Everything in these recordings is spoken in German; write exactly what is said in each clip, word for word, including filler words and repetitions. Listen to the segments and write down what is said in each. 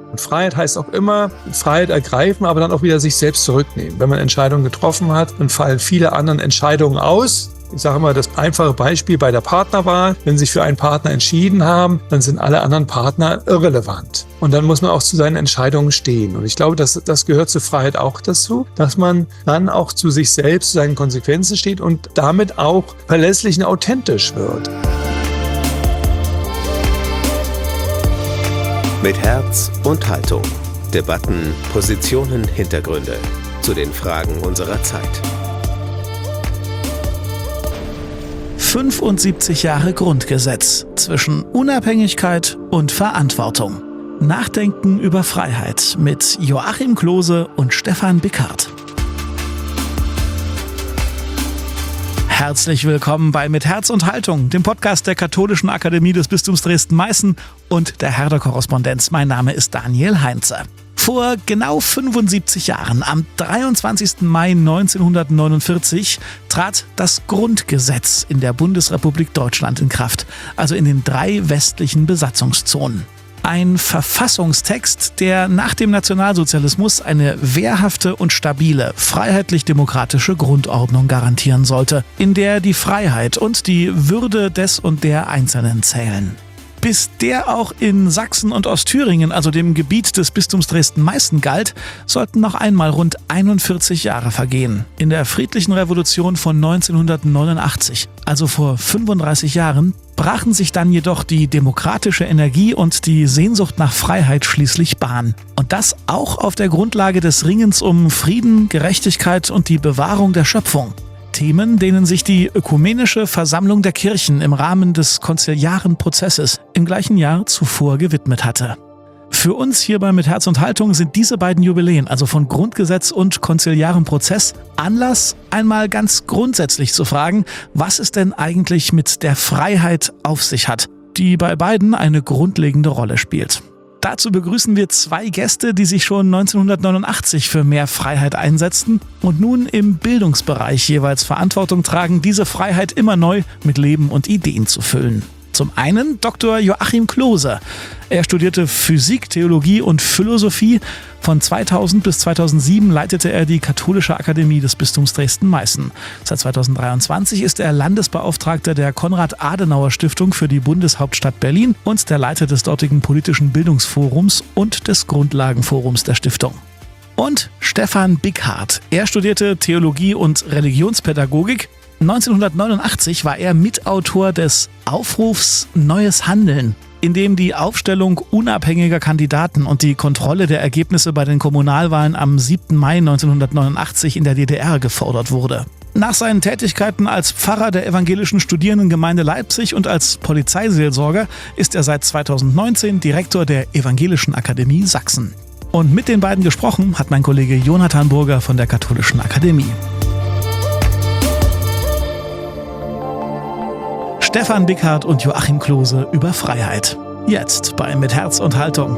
Und Freiheit heißt auch immer, Freiheit ergreifen, aber dann auch wieder sich selbst zurücknehmen. Wenn man Entscheidungen getroffen hat, dann fallen viele anderen Entscheidungen aus. Ich sage immer, das einfache Beispiel bei der Partnerwahl: Wenn Sie sich für einen Partner entschieden haben, dann sind alle anderen Partner irrelevant. Und dann muss man auch zu seinen Entscheidungen stehen. Und ich glaube, das, das gehört zur Freiheit auch dazu, dass man dann auch zu sich selbst, zu seinen Konsequenzen steht und damit auch verlässlich und authentisch wird. Mit Herz und Haltung. Debatten, Positionen, Hintergründe zu den Fragen unserer Zeit. fünfundsiebzig Jahre Grundgesetz zwischen Unabhängigkeit und Verantwortung. Nachdenken über Freiheit mit Joachim Klose und Stefan Bickhardt. Herzlich willkommen bei Mit Herz und Haltung, dem Podcast der Katholischen Akademie des Bistums Dresden-Meißen und der Herder-Korrespondenz. Mein Name ist Daniel Heinze. Vor genau fünfundsiebzig Jahren, am dreiundzwanzigsten Mai neunzehnhundertneunundvierzig, trat das Grundgesetz in der Bundesrepublik Deutschland in Kraft, also in den drei westlichen Besatzungszonen. Ein Verfassungstext, der nach dem Nationalsozialismus eine wehrhafte und stabile, freiheitlich-demokratische Grundordnung garantieren sollte, in der die Freiheit und die Würde des und der Einzelnen zählen. Bis der auch in Sachsen und Ostthüringen, also dem Gebiet des Bistums Dresden-Meißen, galt, sollten noch einmal rund einundvierzig Jahre vergehen. In der friedlichen Revolution von neunzehnhundertneunundachtzig, also vor fünfunddreißig Jahren, brachen sich dann jedoch die demokratische Energie und die Sehnsucht nach Freiheit schließlich Bahn. Und das auch auf der Grundlage des Ringens um Frieden, Gerechtigkeit und die Bewahrung der Schöpfung. Themen, denen sich die Ökumenische Versammlung der Kirchen im Rahmen des konziliaren Prozesses im gleichen Jahr zuvor gewidmet hatte. Für uns hierbei mit Herz und Haltung sind diese beiden Jubiläen, also von Grundgesetz und konziliarem Prozess, Anlass, einmal ganz grundsätzlich zu fragen, was es denn eigentlich mit der Freiheit auf sich hat, die bei beiden eine grundlegende Rolle spielt. Dazu begrüßen wir zwei Gäste, die sich schon neunzehnhundertneunundachtzig für mehr Freiheit einsetzten und nun im Bildungsbereich jeweils Verantwortung tragen, diese Freiheit immer neu mit Leben und Ideen zu füllen. Zum einen Doktor Joachim Klose. Er studierte Physik, Theologie und Philosophie. Von zweitausend bis zweitausendsieben leitete er die Katholische Akademie des Bistums Dresden-Meißen. Seit zweitausenddreiundzwanzig ist er Landesbeauftragter der Konrad-Adenauer-Stiftung für die Bundeshauptstadt Berlin und der Leiter des dortigen politischen Bildungsforums und des Grundlagenforums der Stiftung. Und Stefan Bickhardt. Er studierte Theologie und Religionspädagogik. neunzehnhundertneunundachtzig war er Mitautor des Aufrufs Neues Handeln, in dem die Aufstellung unabhängiger Kandidaten und die Kontrolle der Ergebnisse bei den Kommunalwahlen am siebten Mai neunzehnhundertneunundachtzig in der D D R gefordert wurde. Nach seinen Tätigkeiten als Pfarrer der evangelischen Studierendengemeinde Leipzig und als Polizeiseelsorger ist er seit zweitausendneunzehn Direktor der Evangelischen Akademie Sachsen. Und mit den beiden gesprochen hat mein Kollege Jonathan Burger von der Katholischen Akademie. Stefan Bickhardt und Joachim Klose über Freiheit. Jetzt bei Mit Herz und Haltung.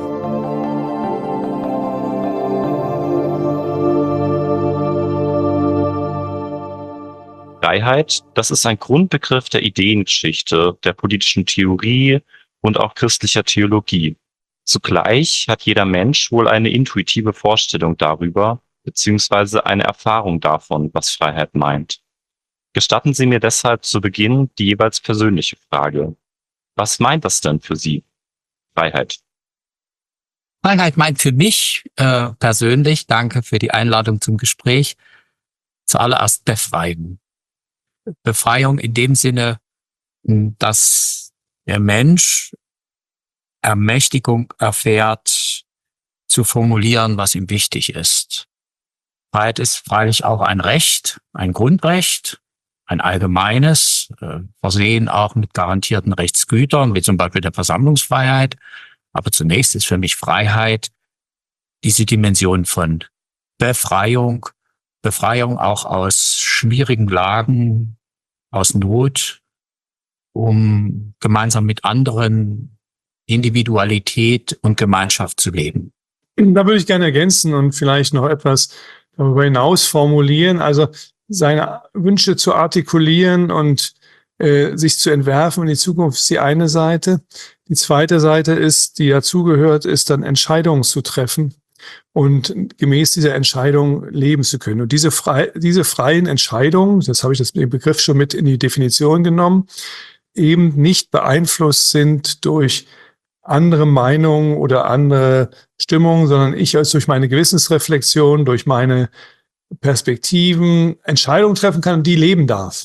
Freiheit, das ist ein Grundbegriff der Ideengeschichte, der politischen Theorie und auch christlicher Theologie. Zugleich hat jeder Mensch wohl eine intuitive Vorstellung darüber, beziehungsweise eine Erfahrung davon, was Freiheit meint. Gestatten Sie mir deshalb zu Beginn die jeweils persönliche Frage. Was meint das denn für Sie, Freiheit? Freiheit meint für mich äh, persönlich, danke für die Einladung zum Gespräch, zuallererst Befreiung. Befreiung in dem Sinne, dass der Mensch Ermächtigung erfährt, zu formulieren, was ihm wichtig ist. Freiheit ist freilich auch ein Recht, ein Grundrecht, ein allgemeines, äh, versehen auch mit garantierten Rechtsgütern, wie zum Beispiel der Versammlungsfreiheit. Aber zunächst ist für mich Freiheit diese Dimension von Befreiung, Befreiung auch aus schwierigen Lagen, aus Not, um gemeinsam mit anderen Individualität und Gemeinschaft zu leben. Da würde ich gerne ergänzen und vielleicht noch etwas darüber hinaus formulieren. Also seine Wünsche zu artikulieren und äh, sich zu entwerfen in die Zukunft ist die eine Seite. Die zweite Seite ist, die dazugehört, ist dann Entscheidungen zu treffen und gemäß dieser Entscheidung leben zu können. Und diese, frei, diese freien Entscheidungen, das habe ich das, den Begriff schon mit in die Definition genommen, eben nicht beeinflusst sind durch andere Meinungen oder andere Stimmungen, sondern ich als durch meine Gewissensreflexion, durch meine Perspektiven Entscheidungen treffen kann und die leben darf.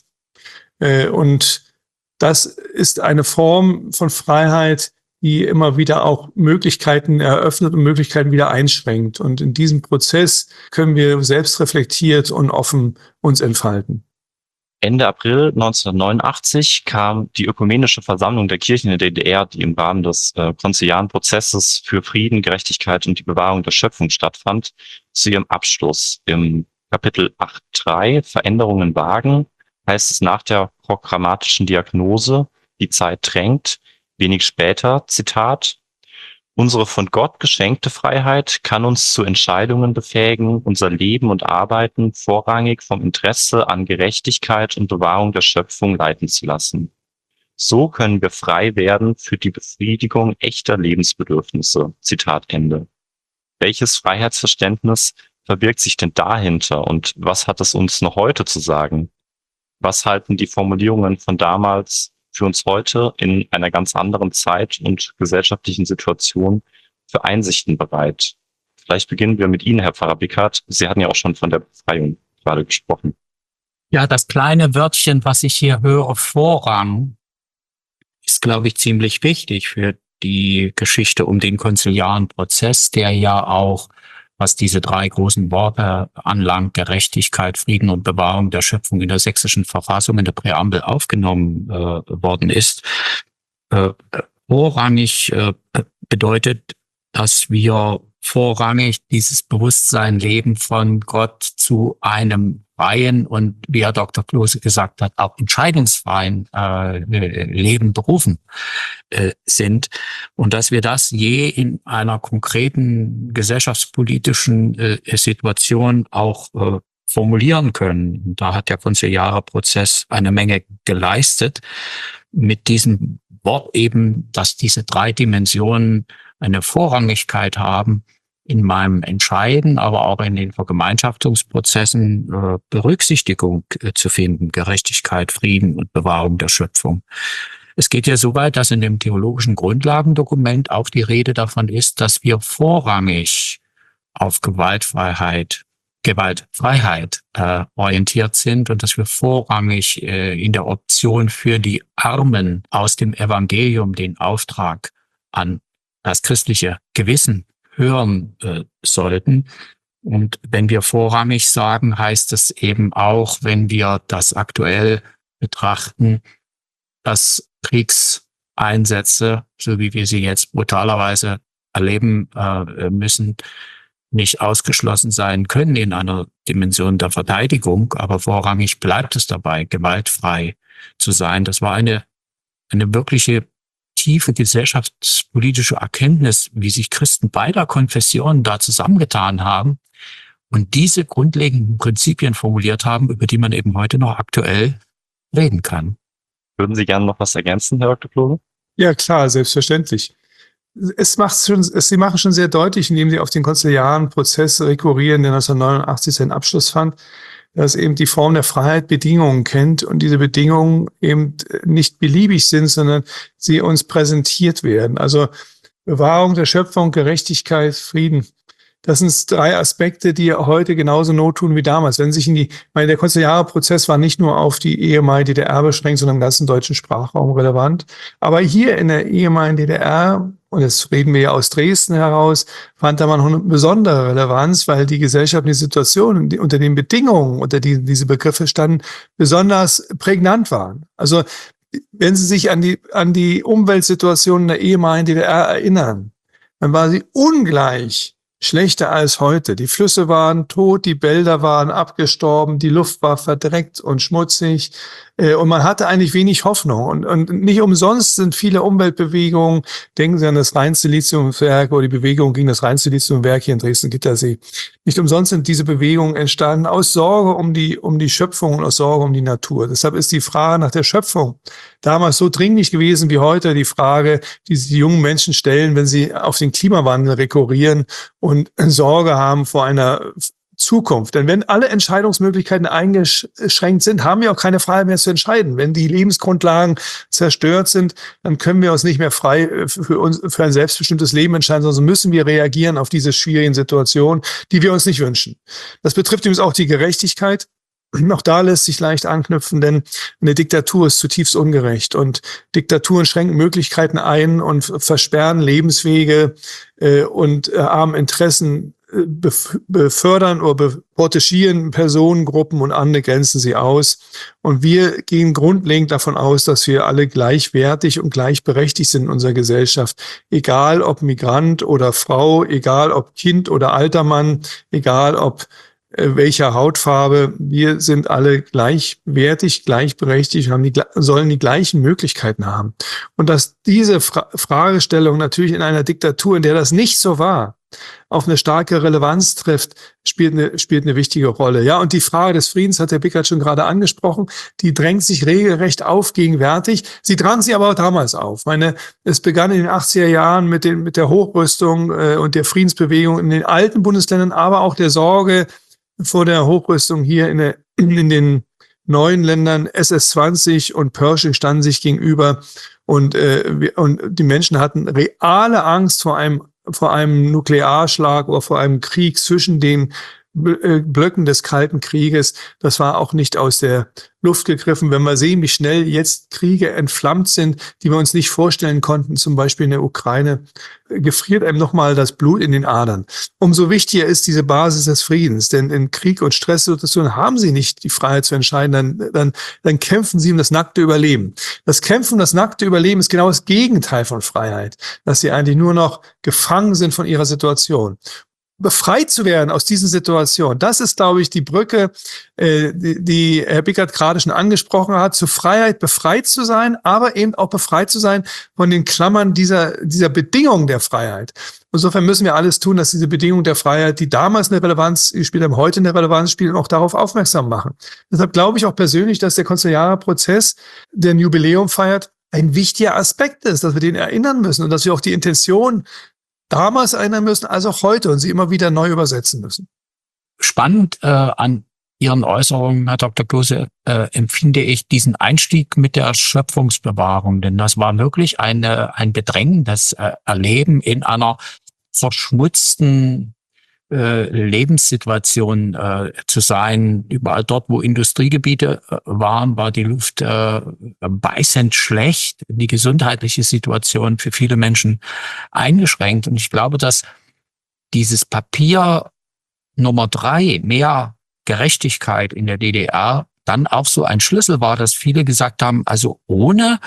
Und das ist eine Form von Freiheit, die immer wieder auch Möglichkeiten eröffnet und Möglichkeiten wieder einschränkt. Und in diesem Prozess können wir selbstreflektiert und offen uns entfalten. Ende April neunzehnhundertneunundachtzig kam die Ökumenische Versammlung der Kirchen in der D D R, die im Rahmen des äh, konziliaren Prozesses für Frieden, Gerechtigkeit und die Bewahrung der Schöpfung stattfand, zu ihrem Abschluss. Im Kapitel acht Punkt drei Veränderungen wagen heißt es nach der programmatischen Diagnose, die Zeit drängt, wenig später, Zitat, unsere von Gott geschenkte Freiheit kann uns zu Entscheidungen befähigen, unser Leben und Arbeiten vorrangig vom Interesse an Gerechtigkeit und Bewahrung der Schöpfung leiten zu lassen. So können wir frei werden für die Befriedigung echter Lebensbedürfnisse. Zitat Ende. Welches Freiheitsverständnis verbirgt sich denn dahinter und was hat es uns noch heute zu sagen? Was halten die Formulierungen von damals für uns heute in einer ganz anderen Zeit und gesellschaftlichen Situation für Einsichten bereit? Vielleicht beginnen wir mit Ihnen, Herr Pfarrer Bickert. Sie hatten ja auch schon von der Befreiung gerade gesprochen. Ja, das kleine Wörtchen, was ich hier höre, Vorrang, ist, glaube ich, ziemlich wichtig für die Geschichte um den konziliaren Prozess, der ja auch, was diese drei großen Worte anlangt, Gerechtigkeit, Frieden und Bewahrung der Schöpfung in der sächsischen Verfassung in der Präambel aufgenommen äh, worden ist. Äh, vorrangig äh, bedeutet, dass wir vorrangig dieses Bewusstsein leben von Gott zu einem freien und, wie Herr Doktor Klose gesagt hat, auch entscheidungsfreien äh, Leben berufen äh, sind. Und dass wir das je in einer konkreten gesellschaftspolitischen äh, Situation auch äh, formulieren können. Und da hat der konziliare Prozess eine Menge geleistet. Mit diesem Wort eben, dass diese drei Dimensionen eine Vorrangigkeit haben, in meinem Entscheiden, aber auch in den Vergemeinschaftungsprozessen äh, Berücksichtigung äh, zu finden. Gerechtigkeit, Frieden und Bewahrung der Schöpfung. Es geht ja so weit, dass in dem theologischen Grundlagendokument auch die Rede davon ist, dass wir vorrangig auf Gewaltfreiheit, Gewaltfreiheit äh, orientiert sind und dass wir vorrangig äh, in der Option für die Armen aus dem Evangelium den Auftrag an das christliche Gewissen hören äh, sollten. Und wenn wir vorrangig sagen, heißt es eben auch, wenn wir das aktuell betrachten, dass Kriegseinsätze, so wie wir sie jetzt brutalerweise erleben äh, müssen, nicht ausgeschlossen sein können in einer Dimension der Verteidigung, aber vorrangig bleibt es dabei, gewaltfrei zu sein. Das war eine, eine wirkliche tiefe gesellschaftspolitische Erkenntnis, wie sich Christen beider Konfessionen da zusammengetan haben und diese grundlegenden Prinzipien formuliert haben, über die man eben heute noch aktuell reden kann. Würden Sie gerne noch was ergänzen, Herr Doktor Klose? Ja, klar, selbstverständlich. Es macht schon, es, Sie machen schon sehr deutlich, indem Sie auf den konziliaren Prozess rekurrieren, der neunzehnhundertneunundachtzig seinen Abschluss fand, dass eben die Form der Freiheit Bedingungen kennt und diese Bedingungen eben nicht beliebig sind, sondern sie uns präsentiert werden. Also Bewahrung der Schöpfung, Gerechtigkeit, Frieden. Das sind drei Aspekte, die heute genauso not tun wie damals. Wenn sich in die, ich meine, der konziliare Prozess war nicht nur auf die ehemalige D D R beschränkt, sondern im ganzen deutschen Sprachraum relevant. Aber hier in der ehemaligen D D R, und jetzt reden wir ja aus Dresden heraus, fand da man eine besondere Relevanz, weil die gesellschaftliche Situation die unter den Bedingungen, unter die diese Begriffe standen, besonders prägnant waren. Also wenn Sie sich an die, an die Umweltsituation in der ehemaligen D D R erinnern, dann war sie ungleich schlechter als heute. Die Flüsse waren tot, die Wälder waren abgestorben, die Luft war verdreckt und schmutzig. Und man hatte eigentlich wenig Hoffnung. Und, und nicht umsonst sind viele Umweltbewegungen, denken Sie an das Rhein-Silizium-Werk oder die Bewegung gegen das Rhein-Silizium-Werk hier in Dresden-Gittersee. Nicht umsonst sind diese Bewegungen entstanden aus Sorge um die, um die Schöpfung und aus Sorge um die Natur. Deshalb ist die Frage nach der Schöpfung damals so dringlich gewesen wie heute die Frage, die sich die jungen Menschen stellen, wenn sie auf den Klimawandel rekurrieren und Sorge haben vor einer Zukunft. Denn wenn alle Entscheidungsmöglichkeiten eingeschränkt sind, haben wir auch keine Freiheit mehr zu entscheiden. Wenn die Lebensgrundlagen zerstört sind, dann können wir uns nicht mehr frei für uns, für ein selbstbestimmtes Leben entscheiden, sondern müssen wir reagieren auf diese schwierigen Situationen, die wir uns nicht wünschen. Das betrifft übrigens auch die Gerechtigkeit. Auch da lässt sich leicht anknüpfen, denn eine Diktatur ist zutiefst ungerecht und Diktaturen schränken Möglichkeiten ein und versperren Lebenswege äh, und äh, armen Interessen, äh, befördern oder protegieren Personengruppen und andere grenzen sie aus. Und wir gehen grundlegend davon aus, dass wir alle gleichwertig und gleichberechtigt sind in unserer Gesellschaft. Egal ob Migrant oder Frau, egal ob Kind oder alter Mann, egal ob welcher Hautfarbe, wir sind alle gleichwertig, gleichberechtigt, haben die, sollen die gleichen Möglichkeiten haben. Und dass diese Fra- Fragestellung natürlich in einer Diktatur, in der das nicht so war, auf eine starke Relevanz trifft, spielt eine, spielt eine wichtige Rolle. Ja, und die Frage des Friedens hat der Bickert schon gerade angesprochen, die drängt sich regelrecht auf gegenwärtig. Sie drang sie aber auch damals auf. Ich meine, es begann in den achtziger Jahren mit, den, mit der Hochrüstung äh, und der Friedensbewegung in den alten Bundesländern, aber auch der Sorge vor der Hochrüstung hier in, der, in den neuen Ländern. S S zwanzig und Pershing standen sich gegenüber und, äh, und die Menschen hatten reale Angst vor einem, vor einem Nuklearschlag oder vor einem Krieg zwischen den Blöcken des Kalten Krieges. Das war auch nicht aus der Luft gegriffen. Wenn wir sehen, wie schnell jetzt Kriege entflammt sind, die wir uns nicht vorstellen konnten, zum Beispiel in der Ukraine, gefriert einem nochmal das Blut in den Adern. Umso wichtiger ist diese Basis des Friedens, denn in Krieg- und Stresssituationen haben sie nicht die Freiheit zu entscheiden, dann, dann, dann kämpfen sie um das nackte Überleben. Das Kämpfen um das nackte Überleben ist genau das Gegenteil von Freiheit, dass sie eigentlich nur noch gefangen sind von ihrer Situation. Befreit zu werden aus diesen Situationen, das ist, glaube ich, die Brücke, äh, die, die Herr Bickert gerade schon angesprochen hat, zur Freiheit befreit zu sein, aber eben auch befreit zu sein von den Klammern dieser, dieser Bedingungen der Freiheit. Insofern müssen wir alles tun, dass diese Bedingungen der Freiheit, die damals eine Relevanz gespielt haben, heute eine Relevanz spielen, auch darauf aufmerksam machen. Deshalb glaube ich auch persönlich, dass der konziliare Prozess, der ein Jubiläum feiert, ein wichtiger Aspekt ist, dass wir den erinnern müssen und dass wir auch die Intention damals erinnern müssen, als auch heute und sie immer wieder neu übersetzen müssen. Spannend äh, an Ihren Äußerungen, Herr Doktor Klose, äh, empfinde ich diesen Einstieg mit der Schöpfungsbewahrung, denn das war wirklich eine, ein bedrängendes äh, Erleben in einer verschmutzten äh, Lebenssituation äh, zu sein. Überall dort, wo Industriegebiete äh, waren, war die Luft äh, beißend schlecht, die gesundheitliche Situation für viele Menschen eingeschränkt. Und ich glaube, dass dieses Papier Nummer drei, mehr Gerechtigkeit in der D D R, dann auch so ein Schlüssel war, dass viele gesagt haben, also ohne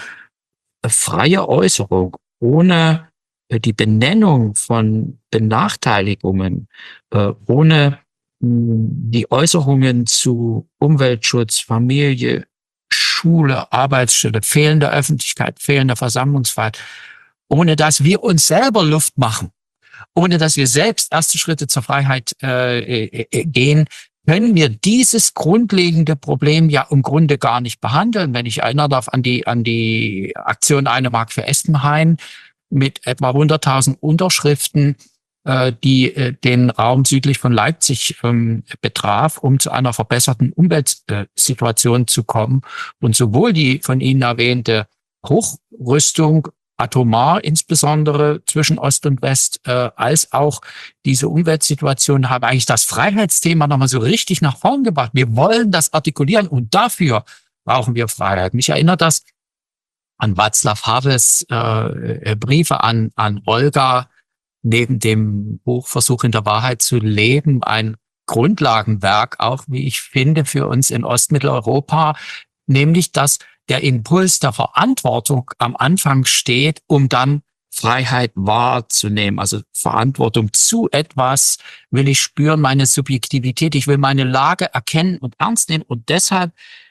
freie Äußerung, ohne die Benennung von Benachteiligungen, äh, ohne mh, die Äußerungen zu Umweltschutz, Familie, Schule, Arbeitsstelle, fehlende Öffentlichkeit, fehlende Versammlungsfreiheit, ohne dass wir uns selber Luft machen, ohne dass wir selbst erste Schritte zur Freiheit äh, äh, gehen, können wir dieses grundlegende Problem ja im Grunde gar nicht behandeln. Wenn ich erinnern darf an die an die Aktion Eine Mark für Espenhain, mit etwa hunderttausend Unterschriften, äh, die äh, den Raum südlich von Leipzig ähm, betraf, um zu einer verbesserten Umweltsituation äh, zu kommen. Und sowohl die von Ihnen erwähnte Hochrüstung, atomar insbesondere zwischen Ost und West, äh, als auch diese Umweltsituation haben eigentlich das Freiheitsthema nochmal so richtig nach vorn gebracht. Wir wollen das artikulieren und dafür brauchen wir Freiheit. Mich erinnert das an Václav Havels äh, Briefe an, an Olga, neben dem Buch Versuch in der Wahrheit zu leben, ein Grundlagenwerk, auch wie ich finde, für uns in Ostmitteleuropa, nämlich dass der Impuls der Verantwortung am Anfang steht, um dann Freiheit wahrzunehmen. Also Verantwortung zu etwas will ich spüren, meine Subjektivität, ich will meine Lage erkennen und ernst nehmen und deshalb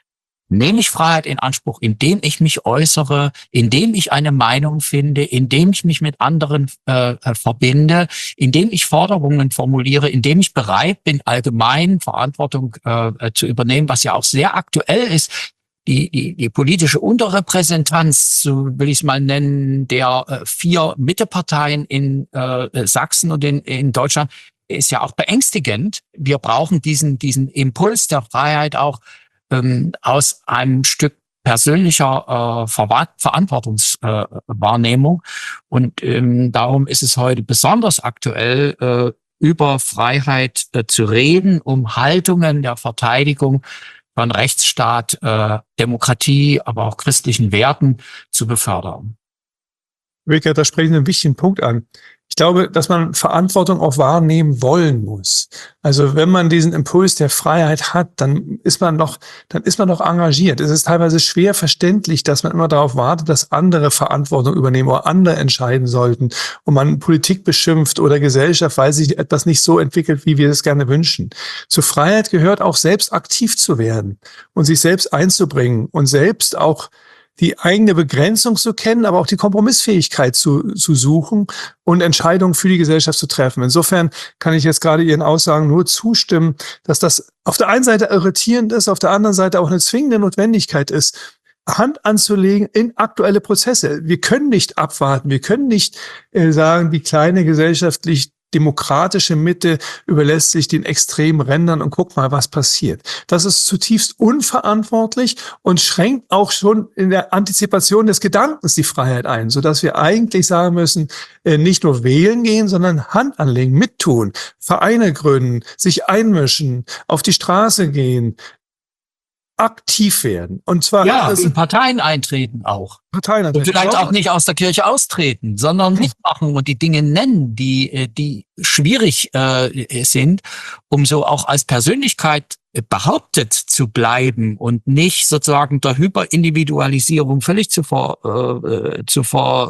nehme ich Freiheit in Anspruch, indem ich mich äußere, indem ich eine Meinung finde, indem ich mich mit anderen äh, verbinde, indem ich Forderungen formuliere, indem ich bereit bin, allgemein Verantwortung äh, zu übernehmen, was ja auch sehr aktuell ist. Die, die, die politische Unterrepräsentanz, so will ich es mal nennen, der äh, vier Mitteparteien in äh, Sachsen und in, in Deutschland, ist ja auch beängstigend. Wir brauchen diesen, diesen Impuls der Freiheit auch ähm, aus einem Stück persönlicher äh, Ver- Verantwortungswahrnehmung. Äh, und ähm, darum ist es heute besonders aktuell, äh, über Freiheit äh, zu reden, um Haltungen der Verteidigung von Rechtsstaat, äh, Demokratie, aber auch christlichen Werten zu befördern. Wilke, da sprechen Sie einen wichtigen Punkt an. Ich glaube, dass man Verantwortung auch wahrnehmen wollen muss. Also wenn man diesen Impuls der Freiheit hat, dann ist man noch, dann ist man noch engagiert. Es ist teilweise schwer verständlich, dass man immer darauf wartet, dass andere Verantwortung übernehmen oder andere entscheiden sollten und man Politik beschimpft oder Gesellschaft, weil sich etwas nicht so entwickelt, wie wir es gerne wünschen. Zur Freiheit gehört auch selbst aktiv zu werden und sich selbst einzubringen und selbst auch die eigene Begrenzung zu kennen, aber auch die Kompromissfähigkeit zu, zu suchen und Entscheidungen für die Gesellschaft zu treffen. Insofern kann ich jetzt gerade Ihren Aussagen nur zustimmen, dass das auf der einen Seite irritierend ist, auf der anderen Seite auch eine zwingende Notwendigkeit ist, Hand anzulegen in aktuelle Prozesse. Wir können nicht abwarten, wir können nicht äh, sagen, die kleine gesellschaftlich demokratische Mitte überlässt sich den extremen Rändern und guck mal, was passiert. Das ist zutiefst unverantwortlich und schränkt auch schon in der Antizipation des Gedankens die Freiheit ein, sodass wir eigentlich sagen müssen, nicht nur wählen gehen, sondern Hand anlegen, mittun, Vereine gründen, sich einmischen, auf die Straße gehen, aktiv werden. Und zwar ja, das in Parteien eintreten auch. Parteien Und vielleicht auch nicht aus der Kirche austreten, sondern mitmachen und die Dinge nennen, die die schwierig äh, sind, um so auch als Persönlichkeit behauptet zu bleiben und nicht sozusagen der Hyperindividualisierung völlig zu ver, äh, zu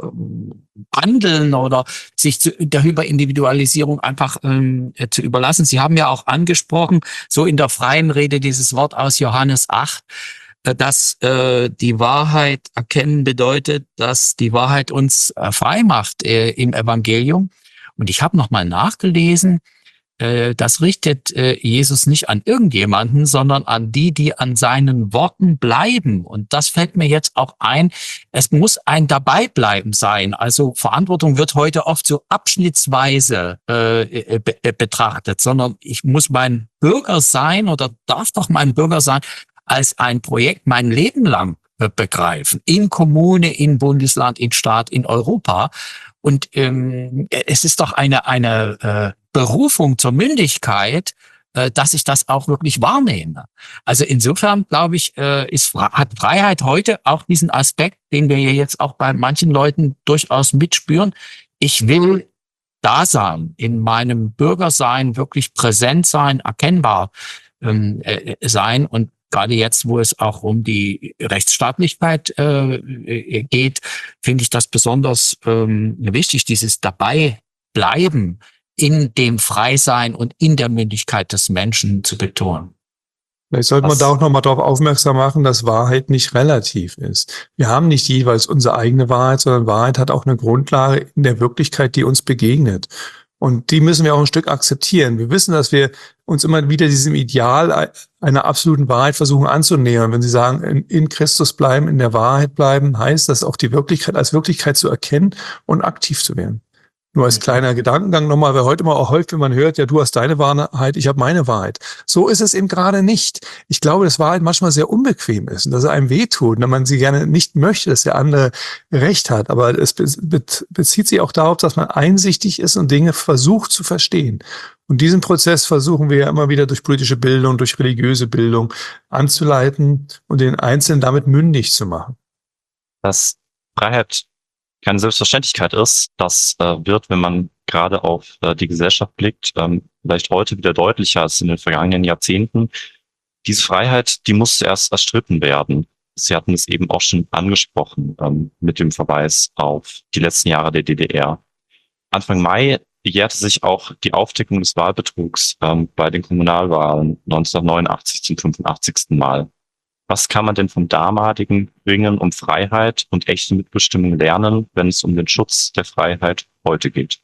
verwandeln oder sich zu, der Hyperindividualisierung einfach ähm, zu überlassen. Sie haben ja auch angesprochen, so in der freien Rede dieses Wort aus Johannes acht, dass äh, die Wahrheit erkennen bedeutet, dass die Wahrheit uns äh, frei macht äh, im Evangelium. Und ich habe nochmal nachgelesen, äh, das richtet äh, Jesus nicht an irgendjemanden, sondern an die, die an seinen Worten bleiben. Und das fällt mir jetzt auch ein. Es muss ein Dabeibleiben sein. Also Verantwortung wird heute oft so abschnittsweise äh, be- betrachtet, sondern ich muss mein Bürger sein oder darf doch mein Bürger sein, als ein Projekt mein Leben lang begreifen. In Kommune, in Bundesland, in Staat, in Europa. Und ähm, es ist doch eine eine äh, Berufung zur Mündigkeit, äh, dass ich das auch wirklich wahrnehme. Also insofern, glaube ich, äh, ist, hat Freiheit heute auch diesen Aspekt, den wir jetzt auch bei manchen Leuten durchaus mitspüren. Ich will da sein, in meinem Bürgersein wirklich präsent sein, erkennbar ähm, äh, sein. Und gerade jetzt, wo es auch um die Rechtsstaatlichkeit äh, geht, finde ich das besonders ähm, wichtig, dieses Dabeibleiben in dem Freisein und in der Mündigkeit des Menschen zu betonen. Vielleicht sollte man Was- da auch nochmal darauf aufmerksam machen, dass Wahrheit nicht relativ ist. Wir haben nicht jeweils unsere eigene Wahrheit, sondern Wahrheit hat auch eine Grundlage in der Wirklichkeit, die uns begegnet. Und die müssen wir auch ein Stück akzeptieren. Wir wissen, dass wir uns immer wieder diesem Ideal einer absoluten Wahrheit versuchen anzunähern. Wenn Sie sagen, in, in Christus bleiben, in der Wahrheit bleiben, heißt das auch die Wirklichkeit als Wirklichkeit zu erkennen und aktiv zu werden. Nur als kleiner Gedankengang nochmal, weil heute immer auch häufig, wenn man hört, ja, du hast deine Wahrheit, ich habe meine Wahrheit. So ist es eben gerade nicht. Ich glaube, dass Wahrheit manchmal sehr unbequem ist und dass es einem wehtut, wenn man sie gerne nicht möchte, dass der andere Recht hat. Aber es bezieht sich auch darauf, dass man einsichtig ist und Dinge versucht zu verstehen. Und diesen Prozess versuchen wir ja immer wieder durch politische Bildung, durch religiöse Bildung anzuleiten und den Einzelnen damit mündig zu machen. Dass Freiheit keine Selbstverständlichkeit ist, das äh, wird, wenn man gerade auf äh, die Gesellschaft blickt, ähm, vielleicht heute wieder deutlicher als in den vergangenen Jahrzehnten. Diese Freiheit, die muss zuerst erstritten werden. Sie hatten es eben auch schon angesprochen ähm, mit dem Verweis auf die letzten Jahre der D D R. Anfang Mai jährte sich auch die Aufdeckung des Wahlbetrugs ähm, bei den Kommunalwahlen neunzehnhundertneunundachtzig zum fünfundachtzigsten Mal. Was kann man denn vom damaligen Ringen um Freiheit und echte Mitbestimmung lernen, wenn es um den Schutz der Freiheit heute geht?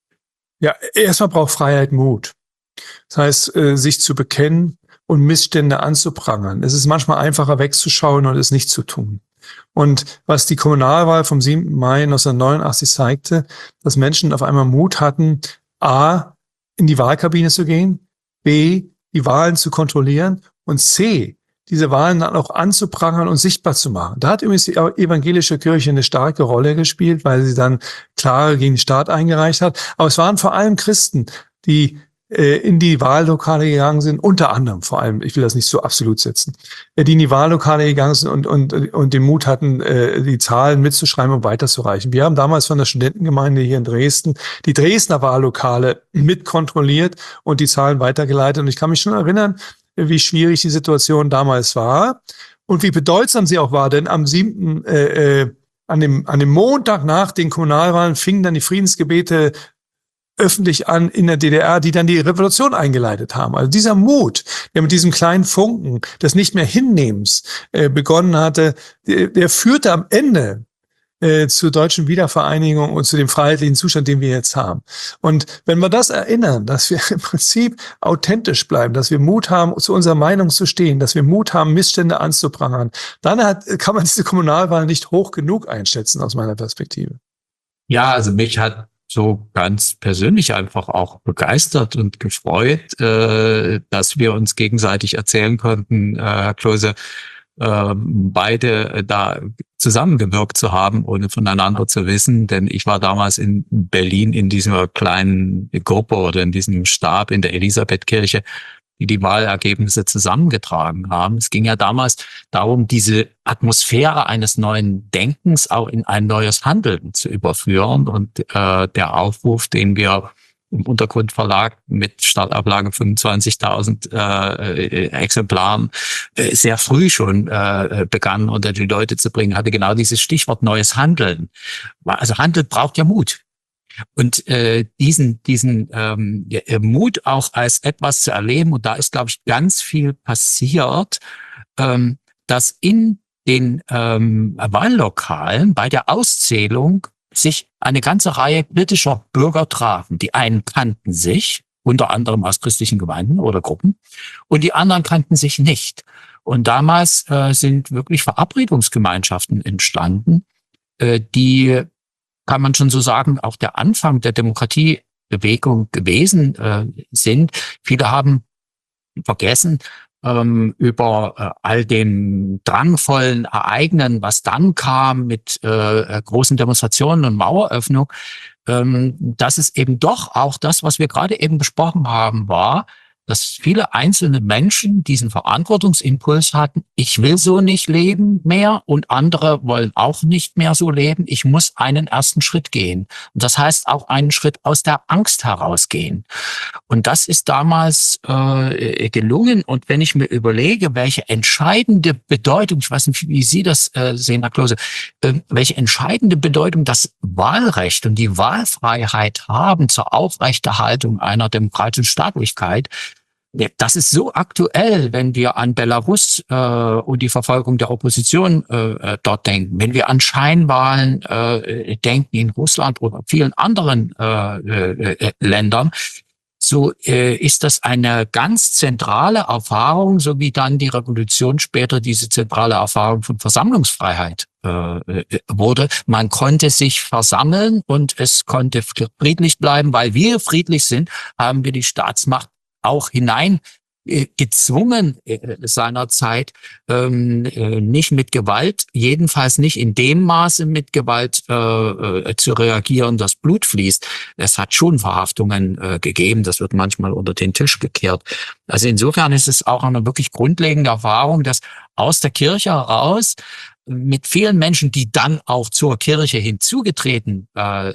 Ja, erstmal braucht Freiheit Mut. Das heißt, sich zu bekennen und Missstände anzuprangern. Es ist manchmal einfacher wegzuschauen und es nicht zu tun. Und was die Kommunalwahl vom siebten Mai neunzehnhundertneunundachtzig zeigte, dass Menschen auf einmal Mut hatten, A, in die Wahlkabine zu gehen, B, die Wahlen zu kontrollieren und C, diese Wahlen dann auch anzuprangern und sichtbar zu machen. Da hat übrigens die evangelische Kirche eine starke Rolle gespielt, weil sie dann Klage gegen den Staat eingereicht hat. Aber es waren vor allem Christen, die äh, in die Wahllokale gegangen sind, unter anderem vor allem, ich will das nicht so absolut setzen, äh, die in die Wahllokale gegangen sind und, und, und den Mut hatten, äh, die Zahlen mitzuschreiben und weiterzureichen. Wir haben damals von der Studentengemeinde hier in Dresden die Dresdner Wahllokale mitkontrolliert und die Zahlen weitergeleitet. Und ich kann mich schon erinnern, wie schwierig die Situation damals war und wie bedeutsam sie auch war, denn am siebten Äh, äh, an dem an dem Montag nach den Kommunalwahlen fingen dann die Friedensgebete öffentlich an in der D D R, die dann die Revolution eingeleitet haben. Also dieser Mut, der mit diesem kleinen Funken des nicht mehr Hinnehmens äh, begonnen hatte, der, der führte am Ende äh, zur deutschen Wiedervereinigung und zu dem freiheitlichen Zustand, den wir jetzt haben. Und wenn wir das erinnern, dass wir im Prinzip authentisch bleiben, dass wir Mut haben, zu unserer Meinung zu stehen, dass wir Mut haben, Missstände anzuprangern, dann hat, kann man diese Kommunalwahl nicht hoch genug einschätzen, aus meiner Perspektive. Ja, also mich hat so ganz persönlich einfach auch begeistert und gefreut, äh, dass wir uns gegenseitig erzählen konnten, äh, Herr Klose, äh, beide da zusammengewirkt zu haben, ohne voneinander zu wissen. Denn ich war damals in Berlin in dieser kleinen Gruppe oder in diesem Stab in der Elisabethkirche, die die Wahlergebnisse zusammengetragen haben. Es ging ja damals darum, diese Atmosphäre eines neuen Denkens auch in ein neues Handeln zu überführen. Und äh, der Aufruf, den wir im Untergrundverlag mit Startauflage fünfundzwanzigtausend äh, Exemplaren äh, sehr früh schon äh, begann, unter die Leute zu bringen, hatte genau dieses Stichwort neues Handeln. Also Handeln braucht ja Mut. Und äh, diesen diesen ähm, Mut auch als etwas zu erleben, und da ist, glaube ich, ganz viel passiert, ähm, dass in den ähm, Wahllokalen bei der Auszählung sich eine ganze Reihe kritischer Bürger trafen. Die einen kannten sich, unter anderem aus christlichen Gemeinden oder Gruppen, und die anderen kannten sich nicht. Und damals äh, sind wirklich Verabredungsgemeinschaften entstanden, äh, die, kann man schon so sagen, auch der Anfang der Demokratiebewegung gewesen äh, sind. Viele haben vergessen, ähm, über äh, all dem drangvollen Ereignen, was dann kam mit äh, großen Demonstrationen und Maueröffnung, ähm, dass es eben doch auch das, was wir gerade eben besprochen haben, war, dass viele einzelne Menschen diesen Verantwortungsimpuls hatten, ich will so nicht leben mehr und andere wollen auch nicht mehr so leben, ich muss einen ersten Schritt gehen. Und das heißt auch einen Schritt aus der Angst herausgehen. Und das ist damals äh, gelungen. Und wenn ich mir überlege, welche entscheidende Bedeutung, ich weiß nicht, wie Sie das äh, sehen, Herr Klose, äh, welche entscheidende Bedeutung das Wahlrecht und die Wahlfreiheit haben zur Aufrechterhaltung einer demokratischen Staatlichkeit, das ist so aktuell, wenn wir an Belarus äh, und die Verfolgung der Opposition äh, dort denken, wenn wir an Scheinwahlen äh, denken in Russland oder vielen anderen äh, äh, Ländern, so äh, ist das eine ganz zentrale Erfahrung, so wie dann die Revolution später diese zentrale Erfahrung von Versammlungsfreiheit äh, wurde. Man konnte sich versammeln und es konnte friedlich bleiben, weil wir friedlich sind, haben wir die Staatsmacht auch hinein äh, gezwungen äh, seinerzeit, ähm, äh, nicht mit Gewalt, jedenfalls nicht in dem Maße mit Gewalt äh, äh, zu reagieren, dass Blut fließt. Es hat schon Verhaftungen äh, gegeben, das wird manchmal unter den Tisch gekehrt. Also insofern ist es auch eine wirklich grundlegende Erfahrung, dass aus der Kirche heraus mit vielen Menschen, die dann auch zur Kirche hinzugetreten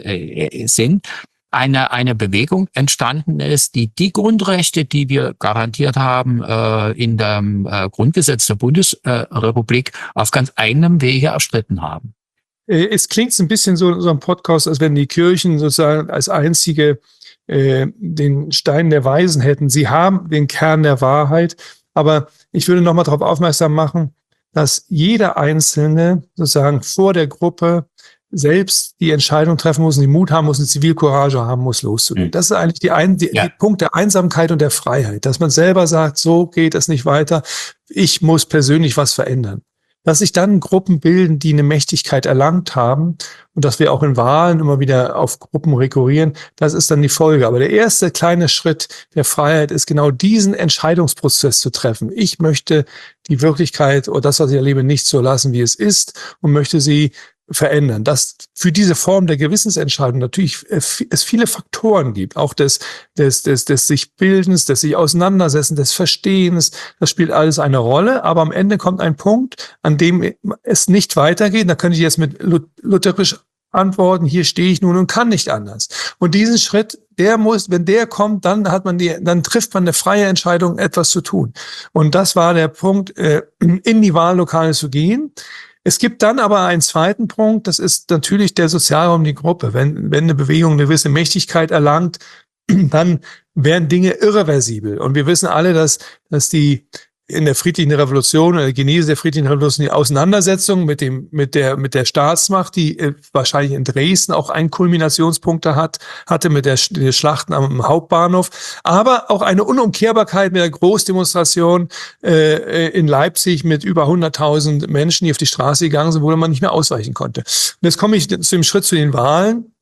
äh, sind, eine eine Bewegung entstanden ist, die die Grundrechte, die wir garantiert haben äh, in dem äh, Grundgesetz der Bundesrepublik, äh, auf ganz eigenem Wege erstritten haben. Es klingt so ein bisschen so in unserem Podcast, als wenn die Kirchen sozusagen als einzige äh, den Stein der Weisen hätten. Sie haben den Kern der Wahrheit, aber ich würde noch mal darauf aufmerksam machen, dass jeder Einzelne sozusagen vor der Gruppe selbst die Entscheidung treffen muss und den Mut haben muss und Zivilcourage haben muss, loszugehen. Mhm. Das ist eigentlich die, ein, die, ja. die Punkt der Einsamkeit und der Freiheit, dass man selber sagt, so geht es nicht weiter, ich muss persönlich was verändern. Dass sich dann Gruppen bilden, die eine Mächtigkeit erlangt haben und dass wir auch in Wahlen immer wieder auf Gruppen rekurrieren, das ist dann die Folge. Aber der erste kleine Schritt der Freiheit ist genau diesen Entscheidungsprozess zu treffen. Ich möchte die Wirklichkeit oder das, was ich erlebe, nicht so lassen, wie es ist und möchte sie verändern. Dass für diese Form der Gewissensentscheidung natürlich es viele Faktoren gibt, auch des, des, des, des sich Bildens, des sich Auseinandersetzens, des Verstehens, das spielt alles eine Rolle, aber am Ende kommt ein Punkt, an dem es nicht weitergeht. Da könnte ich jetzt mit lutherisch antworten, hier stehe ich nun und kann nicht anders. Und diesen Schritt, der muss, wenn der kommt, dann hat man die, dann trifft man eine freie Entscheidung, etwas zu tun. Und das war der Punkt, in die Wahllokale zu gehen. Es gibt dann aber einen zweiten Punkt, das ist natürlich der Sozialraum, die Gruppe. Wenn, wenn eine Bewegung eine gewisse Mächtigkeit erlangt, dann werden Dinge irreversibel. Und wir wissen alle, dass, dass die in der friedlichen Revolution oder der Genese der friedlichen Revolution die Auseinandersetzung mit dem, mit der, mit der Staatsmacht, die äh, wahrscheinlich in Dresden auch einen Kulminationspunkt hat, hatte mit der, der Schlachten am Hauptbahnhof, aber auch eine Unumkehrbarkeit mit der Großdemonstration äh, in Leipzig mit über hunderttausend Menschen, die auf die Straße gegangen sind, wo man nicht mehr ausweichen konnte. Und jetzt komme ich zu dem Schritt zu den Wahlen.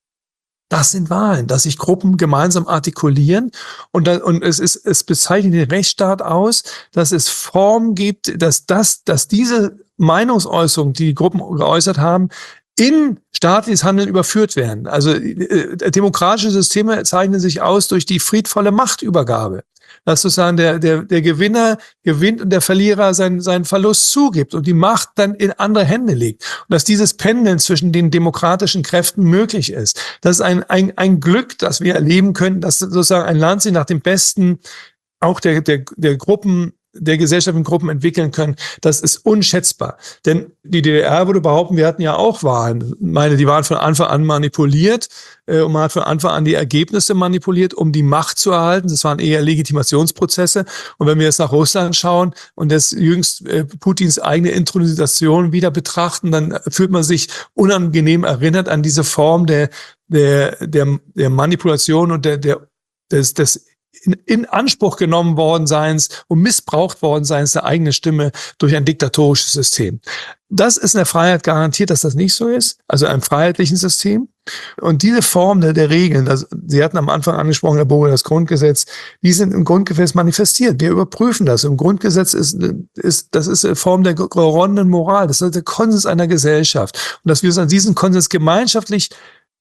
Das sind Wahlen, dass sich Gruppen gemeinsam artikulieren und, da, und es ist, es bezeichnet den Rechtsstaat aus, dass es Formen gibt, dass das, dass diese Meinungsäußerungen, die die Gruppen geäußert haben, in staatliches Handeln überführt werden. Also äh, demokratische Systeme zeichnen sich aus durch die friedvolle Machtübergabe. Dass sozusagen der, der, der Gewinner gewinnt und der Verlierer seinen, seinen Verlust zugibt und die Macht dann in andere Hände legt. Und dass dieses Pendeln zwischen den demokratischen Kräften möglich ist. Das ist ein, ein, ein Glück, das wir erleben können, dass sozusagen ein Land sich nach dem Besten auch der, der, der Gruppen, der gesellschaftlichen Gruppen entwickeln können, das ist unschätzbar. Denn die D D R würde behaupten, wir hatten ja auch Wahlen. Ich meine, die waren von Anfang an manipuliert äh, und man hat von Anfang an die Ergebnisse manipuliert, um die Macht zu erhalten. Das waren eher Legitimationsprozesse. Und wenn wir jetzt nach Russland schauen und das jüngst äh, Putins eigene Intronisation wieder betrachten, dann fühlt man sich unangenehm erinnert an diese Form der, der, der, der Manipulation und der, der, des, des In, in Anspruch genommen worden seins und missbraucht worden seins der eigenen Stimme durch ein diktatorisches System. Das ist in der Freiheit garantiert, dass das nicht so ist, also einem freiheitlichen System. Und diese Form der, der Regeln, also Sie hatten am Anfang angesprochen, Herr Boge, das Grundgesetz, die sind im Grundgesetz manifestiert. Wir überprüfen das. Im Grundgesetz ist, ist das ist eine Form der geronnenen Moral, das ist der Konsens einer Gesellschaft. Und dass wir uns an diesen Konsens gemeinschaftlich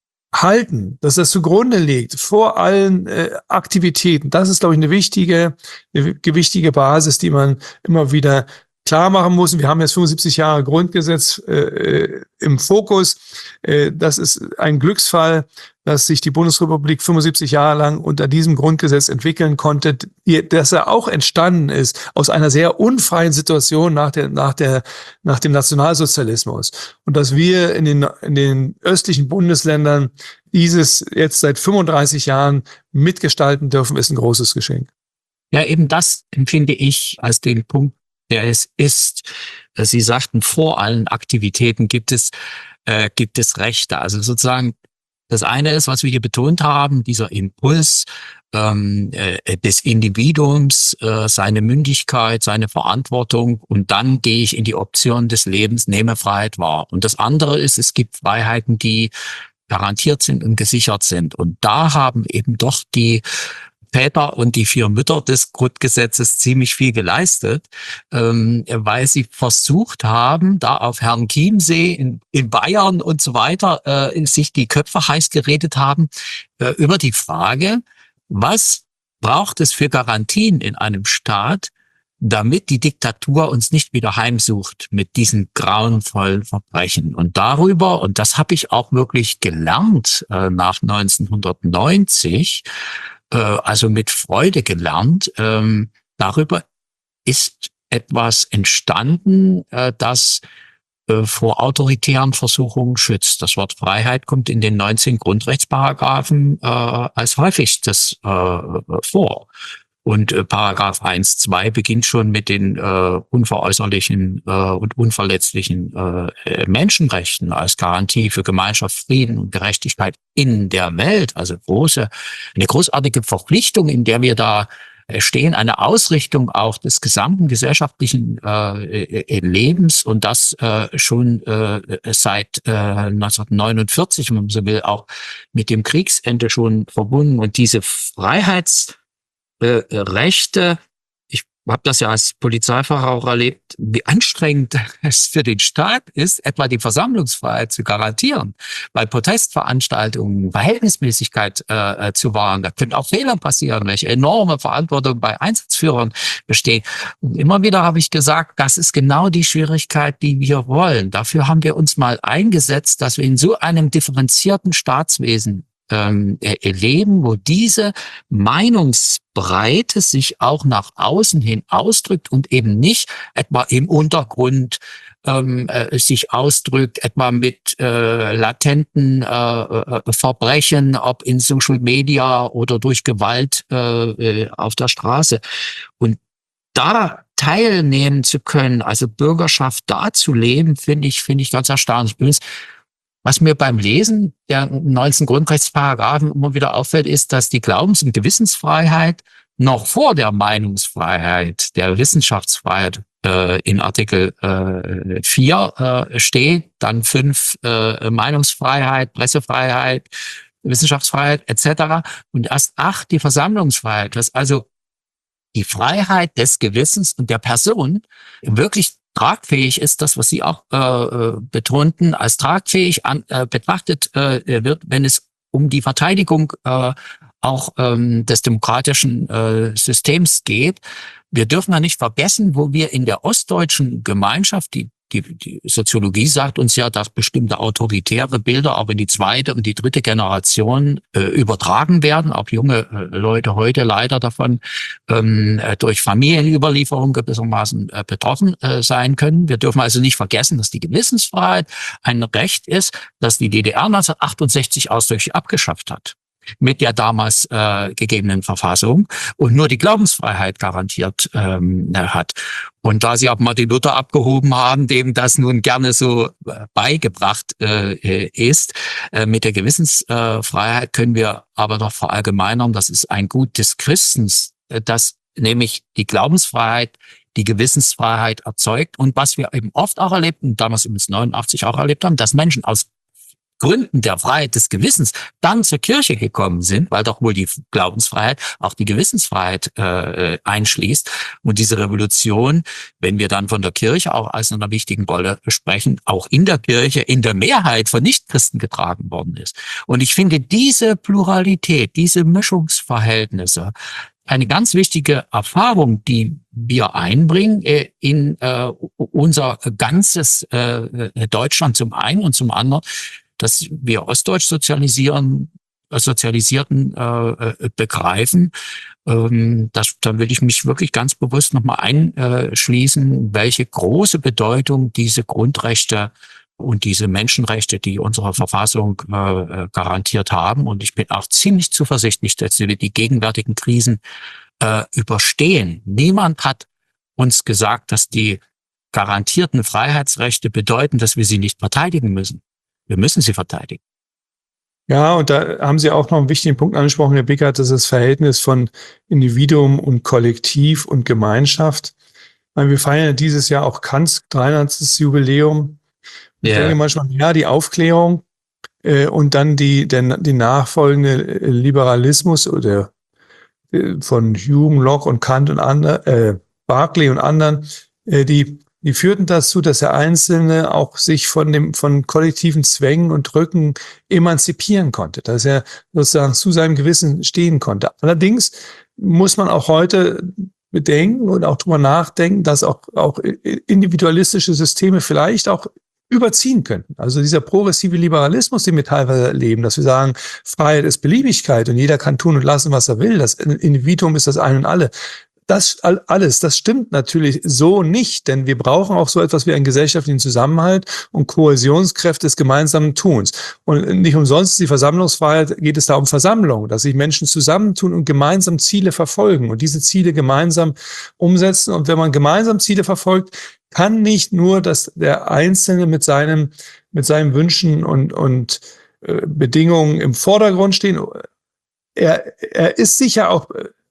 halten, dass das zugrunde liegt vor allen äh, Aktivitäten. Das ist, glaube ich, eine wichtige, eine gewichtige Basis, die man immer wieder klar machen muss. Und wir haben jetzt fünfundsiebzig Jahre Grundgesetz äh, im Fokus. Äh, das ist ein Glücksfall, dass sich die Bundesrepublik fünfundsiebzig Jahre lang unter diesem Grundgesetz entwickeln konnte, dass er auch entstanden ist aus einer sehr unfreien Situation nach der, nach der, nach dem Nationalsozialismus. Und dass wir in den, in den östlichen Bundesländern dieses jetzt seit fünfunddreißig Jahren mitgestalten dürfen, ist ein großes Geschenk. Ja, eben das empfinde ich als den Punkt, der es ist. Sie sagten, vor allen Aktivitäten gibt es, äh, gibt es Rechte. Also sozusagen, das eine ist, was wir hier betont haben, dieser Impuls ähm, äh, des Individuums, äh, seine Mündigkeit, seine Verantwortung, und dann gehe ich in die Option des Lebens, nehme Freiheit wahr. Und das andere ist, es gibt Freiheiten, die garantiert sind und gesichert sind. Und da haben eben doch die Väter und die vier Mütter des Grundgesetzes ziemlich viel geleistet, ähm, weil sie versucht haben, da auf Herrn Chiemsee in, in Bayern und so weiter, äh, sich die Köpfe heiß geredet haben äh, über die Frage, was braucht es für Garantien in einem Staat, damit die Diktatur uns nicht wieder heimsucht mit diesen grauenvollen Verbrechen. Und darüber, und das habe ich auch wirklich gelernt äh, nach neunzehnhundertneunzig, also mit Freude gelernt. Ähm, darüber ist etwas entstanden, äh, das äh, vor autoritären Versuchungen schützt. Das Wort Freiheit kommt in den neunzehn Grundrechtsparagraphen äh, als häufigstes äh, vor. Und äh, Paragraph eins zwei beginnt schon mit den äh, unveräußerlichen äh, und unverletzlichen äh, Menschenrechten als Garantie für Gemeinschaft, Frieden und Gerechtigkeit in der Welt. Also große, eine großartige Verpflichtung, in der wir da stehen, eine Ausrichtung auch des gesamten gesellschaftlichen äh, Lebens und das äh, schon äh, seit äh, neunzehnhundertneunundvierzig, wenn man so will, auch mit dem Kriegsende schon verbunden. Und diese Freiheitsrechte, äh, ich habe das ja als Polizeifahrer auch erlebt, wie anstrengend es für den Staat ist, etwa die Versammlungsfreiheit zu garantieren, bei Protestveranstaltungen Verhältnismäßigkeit äh, zu wahren. Da können auch Fehler passieren, welche enorme Verantwortung bei Einsatzführern besteht. Und immer wieder habe ich gesagt, das ist genau die Schwierigkeit, die wir wollen. Dafür haben wir uns mal eingesetzt, dass wir in so einem differenzierten Staatswesen ähm, erleben, wo diese Meinungsbreite sich auch nach außen hin ausdrückt und eben nicht etwa im Untergrund ähm, äh, sich ausdrückt, etwa mit äh, latenten äh, Verbrechen, ob in Social Media oder durch Gewalt äh, auf der Straße. Und da teilnehmen zu können, also Bürgerschaft da zu leben, finde ich, finde ich ganz erstaunlich. Was mir beim Lesen der neunzehn Grundrechtsparagraphen immer wieder auffällt, ist, dass die Glaubens- und Gewissensfreiheit noch vor der Meinungsfreiheit, der Wissenschaftsfreiheit äh, in Artikel äh, vier äh, steht, dann fünf äh, Meinungsfreiheit, Pressefreiheit, Wissenschaftsfreiheit et cetera und erst acht die Versammlungsfreiheit, dass also die Freiheit des Gewissens und der Person wirklich tragfähig ist, das, was Sie auch äh, betonten, als tragfähig an, äh, betrachtet äh, wird, wenn es um die Verteidigung äh, auch ähm, des demokratischen äh, Systems geht. Wir dürfen ja nicht vergessen, wo wir in der ostdeutschen Gemeinschaft, die Die, die Soziologie sagt uns ja, dass bestimmte autoritäre Bilder auch in die zweite und die dritte Generation äh, übertragen werden. Auch junge äh, Leute heute leider davon ähm, äh, durch Familienüberlieferung gewissermaßen äh, betroffen äh, sein können. Wir dürfen also nicht vergessen, dass die Gewissensfreiheit ein Recht ist, das die D D R neunzehnhundertachtundsechzig ausdrücklich abgeschafft hat mit der damals äh, gegebenen Verfassung und nur die Glaubensfreiheit garantiert ähm, hat. Und da Sie auch Martin Luther abgehoben haben, dem das nun gerne so äh, beigebracht äh, ist, äh, mit der Gewissensfreiheit können wir aber doch verallgemeinern, das ist ein Gut des Christens, äh, dass nämlich die Glaubensfreiheit die Gewissensfreiheit erzeugt. Und was wir eben oft auch erlebt und damals übrigens neunundachtzig auch erlebt haben, dass Menschen aus Gründen der Freiheit des Gewissens dann zur Kirche gekommen sind, weil doch wohl die Glaubensfreiheit auch die Gewissensfreiheit äh, einschließt. Und diese Revolution, wenn wir dann von der Kirche auch als einer wichtigen Rolle sprechen, auch in der Kirche in der Mehrheit von Nichtchristen getragen worden ist. Und ich finde diese Pluralität, diese Mischungsverhältnisse eine ganz wichtige Erfahrung, die wir einbringen äh, in äh, unser ganzes äh, Deutschland zum einen und zum anderen, dass wir ostdeutsch sozialisieren, äh, sozialisierten äh, begreifen. Ähm, das, da will ich mich wirklich ganz bewusst nochmal einschließen, welche große Bedeutung diese Grundrechte und diese Menschenrechte, die unsere Verfassung äh, garantiert haben. Und ich bin auch ziemlich zuversichtlich, dass wir die gegenwärtigen Krisen äh, überstehen. Niemand hat uns gesagt, dass die garantierten Freiheitsrechte bedeuten, dass wir sie nicht verteidigen müssen. Wir müssen sie verteidigen. Ja, und da haben Sie auch noch einen wichtigen Punkt angesprochen, Herr Bickert, das ist das Verhältnis von Individuum und Kollektiv und Gemeinschaft. Ich meine, wir feiern ja dieses Jahr auch Kants dreihundertstes Jubiläum. Ich Yeah. denke manchmal, ja, die Aufklärung äh, und dann die, der, die nachfolgende Liberalismus oder äh, von Hume, Locke und Kant und anderen, äh, Berkeley und anderen, äh, die Die führten dazu, dass der Einzelne auch sich von dem, von kollektiven Zwängen und Drücken emanzipieren konnte, dass er sozusagen zu seinem Gewissen stehen konnte. Allerdings muss man auch heute bedenken und auch drüber nachdenken, dass auch, auch individualistische Systeme vielleicht auch überziehen könnten. Also dieser progressive Liberalismus, den wir teilweise erleben, dass wir sagen, Freiheit ist Beliebigkeit und jeder kann tun und lassen, was er will. Das Individuum ist das Ein und Alle. das alles, das stimmt natürlich so nicht, denn wir brauchen auch so etwas wie einen gesellschaftlichen Zusammenhalt und Kohäsionskräfte des gemeinsamen Tuns. Und nicht umsonst ist die Versammlungsfreiheit, geht es da um Versammlung, dass sich Menschen zusammentun und gemeinsam Ziele verfolgen und diese Ziele gemeinsam umsetzen. Und wenn man gemeinsam Ziele verfolgt, kann nicht nur, dass der Einzelne mit seinem, mit seinen Wünschen und, und äh, Bedingungen im Vordergrund stehen. Er, er ist sicher auch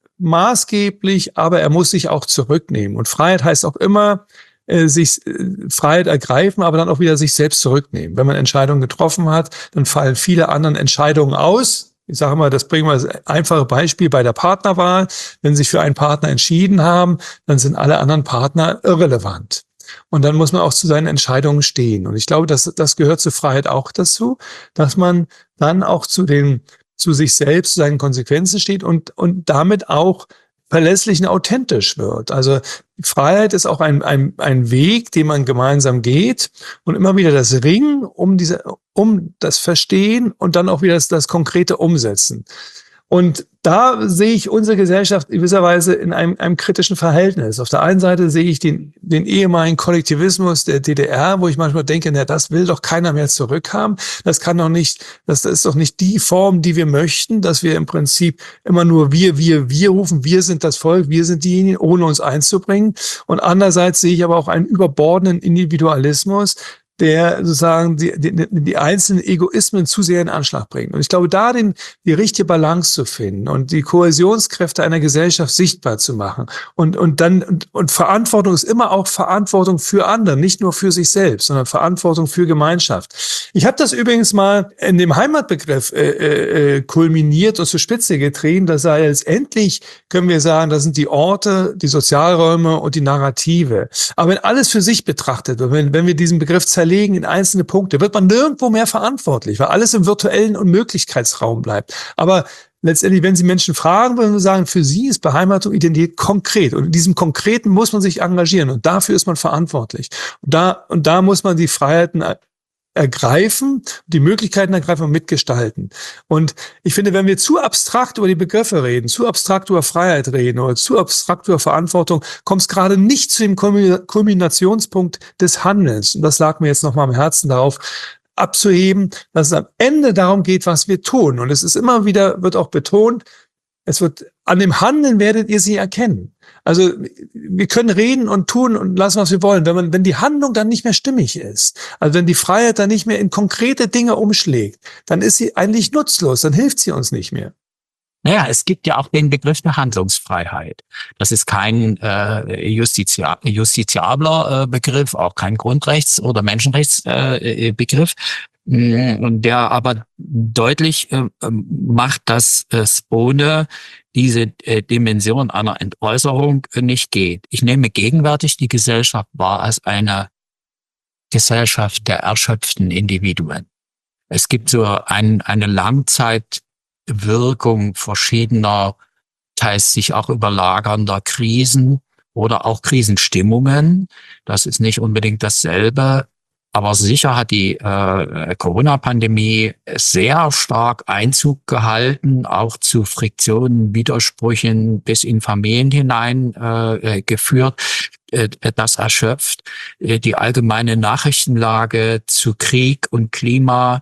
maßgeblich, aber er muss sich auch zurücknehmen. Und Freiheit heißt auch immer, äh, sich äh, Freiheit ergreifen, aber dann auch wieder sich selbst zurücknehmen. Wenn man Entscheidungen getroffen hat, dann fallen viele anderen Entscheidungen aus. Ich sage mal, das bringen wir das einfache Beispiel bei der Partnerwahl. Wenn Sie sich für einen Partner entschieden haben, dann sind alle anderen Partner irrelevant. Und dann muss man auch zu seinen Entscheidungen stehen. Und ich glaube, das, das gehört zur Freiheit auch dazu, dass man dann auch zu den zu sich selbst, zu seinen Konsequenzen steht und, und damit auch verlässlich und authentisch wird. Also Freiheit ist auch ein, ein, ein Weg, den man gemeinsam geht und immer wieder das Ringen um diese, um das Verstehen und dann auch wieder das, das konkrete Umsetzen. Und da sehe ich unsere Gesellschaft in gewisser Weise in einem, einem kritischen Verhältnis. Auf der einen Seite sehe ich den, den ehemaligen Kollektivismus der D D R, wo ich manchmal denke, na, das will doch keiner mehr zurückhaben. Das kann doch nicht, das ist doch nicht die Form, die wir möchten, dass wir im Prinzip immer nur wir, wir, wir rufen, wir sind das Volk, wir sind diejenigen, ohne uns einzubringen. Und andererseits sehe ich aber auch einen überbordenden Individualismus, der sozusagen die, die, die einzelnen Egoismen zu sehr in Anschlag bringt. Und ich glaube, da den, die richtige Balance zu finden und die Kohäsionskräfte einer Gesellschaft sichtbar zu machen. Und, und dann, und, und Verantwortung ist immer auch Verantwortung für andere, nicht nur für sich selbst, sondern Verantwortung für Gemeinschaft. Ich habe das übrigens mal in dem Heimatbegriff äh, äh, kulminiert und zur Spitze getrieben. Das sei letztendlich, können wir sagen, das sind die Orte, die Sozialräume und die Narrative. Aber wenn alles für sich betrachtet wird, wenn, wenn wir diesen Begriff zerlegen in einzelne Punkte, wird man nirgendwo mehr verantwortlich, weil alles im virtuellen und Möglichkeitsraum bleibt. Aber letztendlich, wenn Sie Menschen fragen, würden wir sagen, für sie ist Beheimatung Identität konkret. Und in diesem Konkreten muss man sich engagieren und dafür ist man verantwortlich. Und da, und da muss man die Freiheiten ergreifen, die Möglichkeiten ergreifen und mitgestalten. Und ich finde, wenn wir zu abstrakt über die Begriffe reden, zu abstrakt über Freiheit reden oder zu abstrakt über Verantwortung, kommt es gerade nicht zu dem Kulminationspunkt des Handelns. Und das lag mir jetzt nochmal am Herzen, darauf abzuheben, dass es am Ende darum geht, was wir tun. Und es ist immer wieder, wird auch betont, es wird, an dem Handeln werdet ihr sie erkennen. Also wir können reden und tun und lassen, was wir wollen. Wenn man, wenn die Handlung dann nicht mehr stimmig ist, also wenn die Freiheit dann nicht mehr in konkrete Dinge umschlägt, dann ist sie eigentlich nutzlos, dann hilft sie uns nicht mehr. Naja, es gibt ja auch den Begriff der Handlungsfreiheit. Das ist kein äh, Justizia justiziabler äh, Begriff, auch kein Grundrechts- oder Menschenrechtsbegriff, äh, der aber deutlich äh, macht, dass es ohne diese äh, Dimension einer Entäußerung äh, nicht geht. Ich nehme gegenwärtig die Gesellschaft wahr als eine Gesellschaft der erschöpften Individuen. Es gibt so ein, eine Langzeitwirkung verschiedener, teils sich auch überlagernder Krisen oder auch Krisenstimmungen. Das ist nicht unbedingt dasselbe. Aber sicher hat die äh, Corona-Pandemie sehr stark Einzug gehalten, auch zu Friktionen, Widersprüchen bis in Familien hinein äh, geführt. Äh, das erschöpft äh, die allgemeine Nachrichtenlage zu Krieg und Klima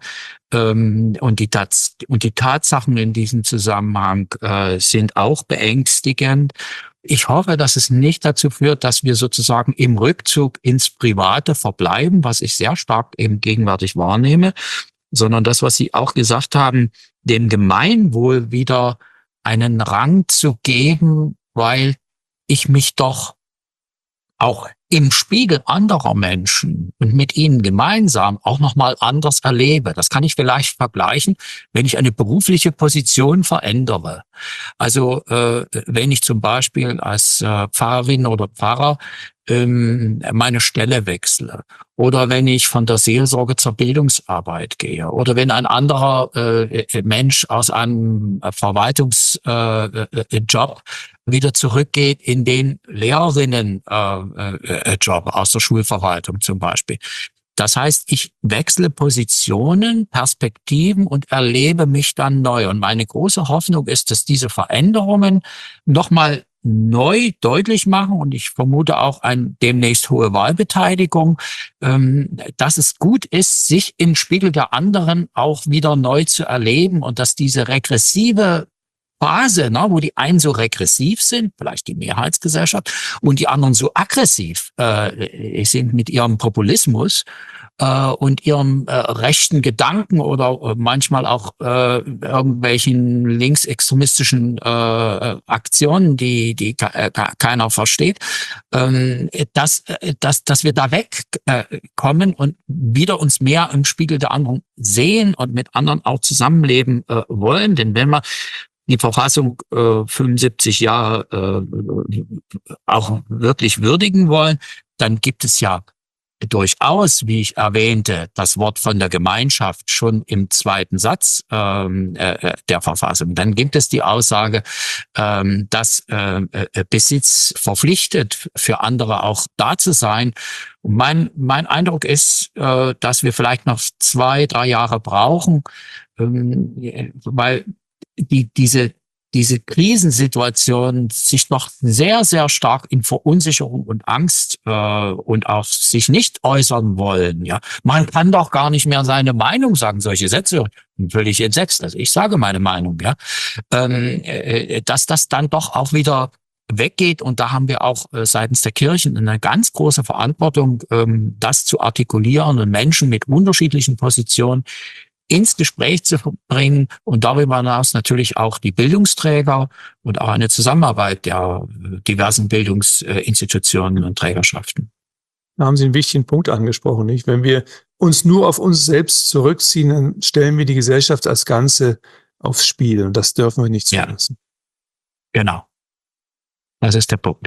ähm, und die Tats und die Tatsachen in diesem Zusammenhang äh, sind auch beängstigend. Ich hoffe, dass es nicht dazu führt, dass wir sozusagen im Rückzug ins Private verbleiben, was ich sehr stark eben gegenwärtig wahrnehme, sondern das, was Sie auch gesagt haben, dem Gemeinwohl wieder einen Rang zu geben, weil ich mich doch auch im Spiegel anderer Menschen und mit ihnen gemeinsam auch nochmal anders erlebe. Das kann ich vielleicht vergleichen, wenn ich eine berufliche Position verändere. Also äh, wenn ich zum Beispiel als äh, Pfarrerin oder Pfarrer ähm, meine Stelle wechsle oder wenn ich von der Seelsorge zur Bildungsarbeit gehe oder wenn ein anderer äh, Mensch aus einem Verwaltungsjob äh, Job wieder zurückgeht in den Lehrerinnen-Job äh, äh, aus der Schulverwaltung zum Beispiel. Das heißt, ich wechsle Positionen, Perspektiven und erlebe mich dann neu. Und meine große Hoffnung ist, dass diese Veränderungen nochmal neu deutlich machen und ich vermute auch eine demnächst hohe Wahlbeteiligung, ähm, dass es gut ist, sich im Spiegel der anderen auch wieder neu zu erleben und dass diese regressive Phase, ne, wo die einen so regressiv sind, vielleicht die Mehrheitsgesellschaft, und die anderen so aggressiv äh, sind mit ihrem Populismus äh, und ihrem äh, rechten Gedanken oder äh, manchmal auch äh, irgendwelchen linksextremistischen äh, Aktionen, die die äh, keiner versteht, ähm, dass, dass, dass wir da wegkommen äh, und wieder uns mehr im Spiegel der anderen sehen und mit anderen auch zusammenleben äh, wollen. Denn wenn wir die Verfassung äh, fünfundsiebzig Jahre äh, auch wirklich würdigen wollen, dann gibt es ja durchaus, wie ich erwähnte, das Wort von der Gemeinschaft schon im zweiten Satz ähm, äh, der Verfassung. Dann gibt es die Aussage, ähm, dass äh, Besitz verpflichtet, für andere auch da zu sein. Und mein, mein Eindruck ist, äh, dass wir vielleicht noch zwei, drei Jahre brauchen, ähm, weil die, diese, diese Krisensituation sich noch sehr, sehr stark in Verunsicherung und Angst äh, und auch sich nicht äußern wollen. Ja, man kann doch gar nicht mehr seine Meinung sagen. Solche Sätze bin völlig entsetzt. Also ich sage meine Meinung. Ja, ähm, äh, dass das dann doch auch wieder weggeht und da haben wir auch äh, seitens der Kirchen eine ganz große Verantwortung, ähm, das zu artikulieren und Menschen mit unterschiedlichen Positionen ins Gespräch zu bringen und darüber hinaus natürlich auch die Bildungsträger und auch eine Zusammenarbeit der diversen Bildungsinstitutionen und Trägerschaften. Da haben Sie einen wichtigen Punkt angesprochen, nicht? Wenn wir uns nur auf uns selbst zurückziehen, dann stellen wir die Gesellschaft als Ganze aufs Spiel und das dürfen wir nicht zulassen. Ja, genau. Das ist der Punkt.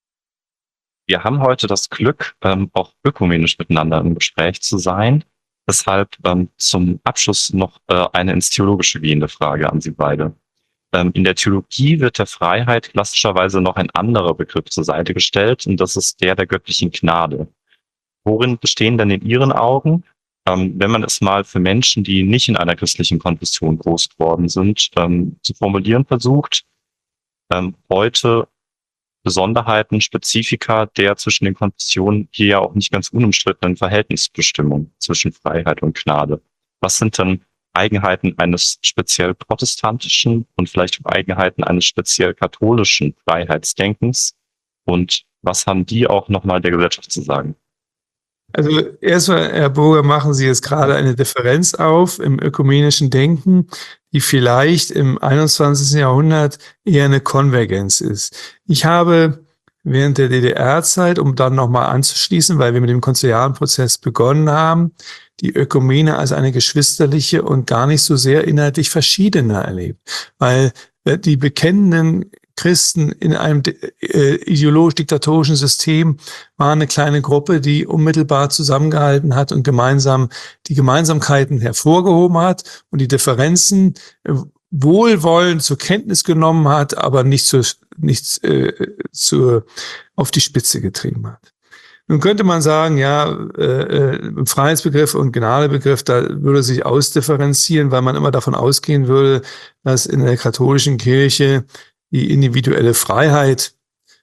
Wir haben heute das Glück, ähm, auch ökumenisch miteinander im Gespräch zu sein. Deshalb ähm, zum Abschluss noch äh, eine ins Theologische gehende Frage an Sie beide. Ähm, in der Theologie wird der Freiheit klassischerweise noch ein anderer Begriff zur Seite gestellt und das ist der der göttlichen Gnade. Worin bestehen denn in Ihren Augen, ähm, wenn man es mal für Menschen, die nicht in einer christlichen Konfession groß geworden sind, ähm, zu formulieren versucht, ähm, heute Besonderheiten, Spezifika der zwischen den Konfessionen hier ja auch nicht ganz unumstrittenen Verhältnisbestimmung zwischen Freiheit und Gnade. Was sind denn Eigenheiten eines speziell protestantischen und vielleicht auch Eigenheiten eines speziell katholischen Freiheitsdenkens? Und was haben die auch nochmal der Gesellschaft zu sagen? Also erstmal, Herr Burger, machen Sie jetzt gerade eine Differenz auf im ökumenischen Denken, die vielleicht im einundzwanzigsten Jahrhundert eher eine Konvergenz ist. Ich habe während der D D R-Zeit, um dann nochmal anzuschließen, weil wir mit dem konziliaren Prozess begonnen haben, die Ökumene als eine geschwisterliche und gar nicht so sehr inhaltlich verschiedene erlebt. Weil die bekennenden Christen in einem äh, ideologisch-diktatorischen System waren eine kleine Gruppe, die unmittelbar zusammengehalten hat und gemeinsam die Gemeinsamkeiten hervorgehoben hat und die Differenzen äh, wohlwollend zur Kenntnis genommen hat, aber nicht, zu, nicht äh, zu, auf die Spitze getrieben hat. Nun könnte man sagen, ja, äh, im Freiheitsbegriff und Gnadebegriff, da würde sich ausdifferenzieren, weil man immer davon ausgehen würde, dass in der katholischen Kirche die individuelle Freiheit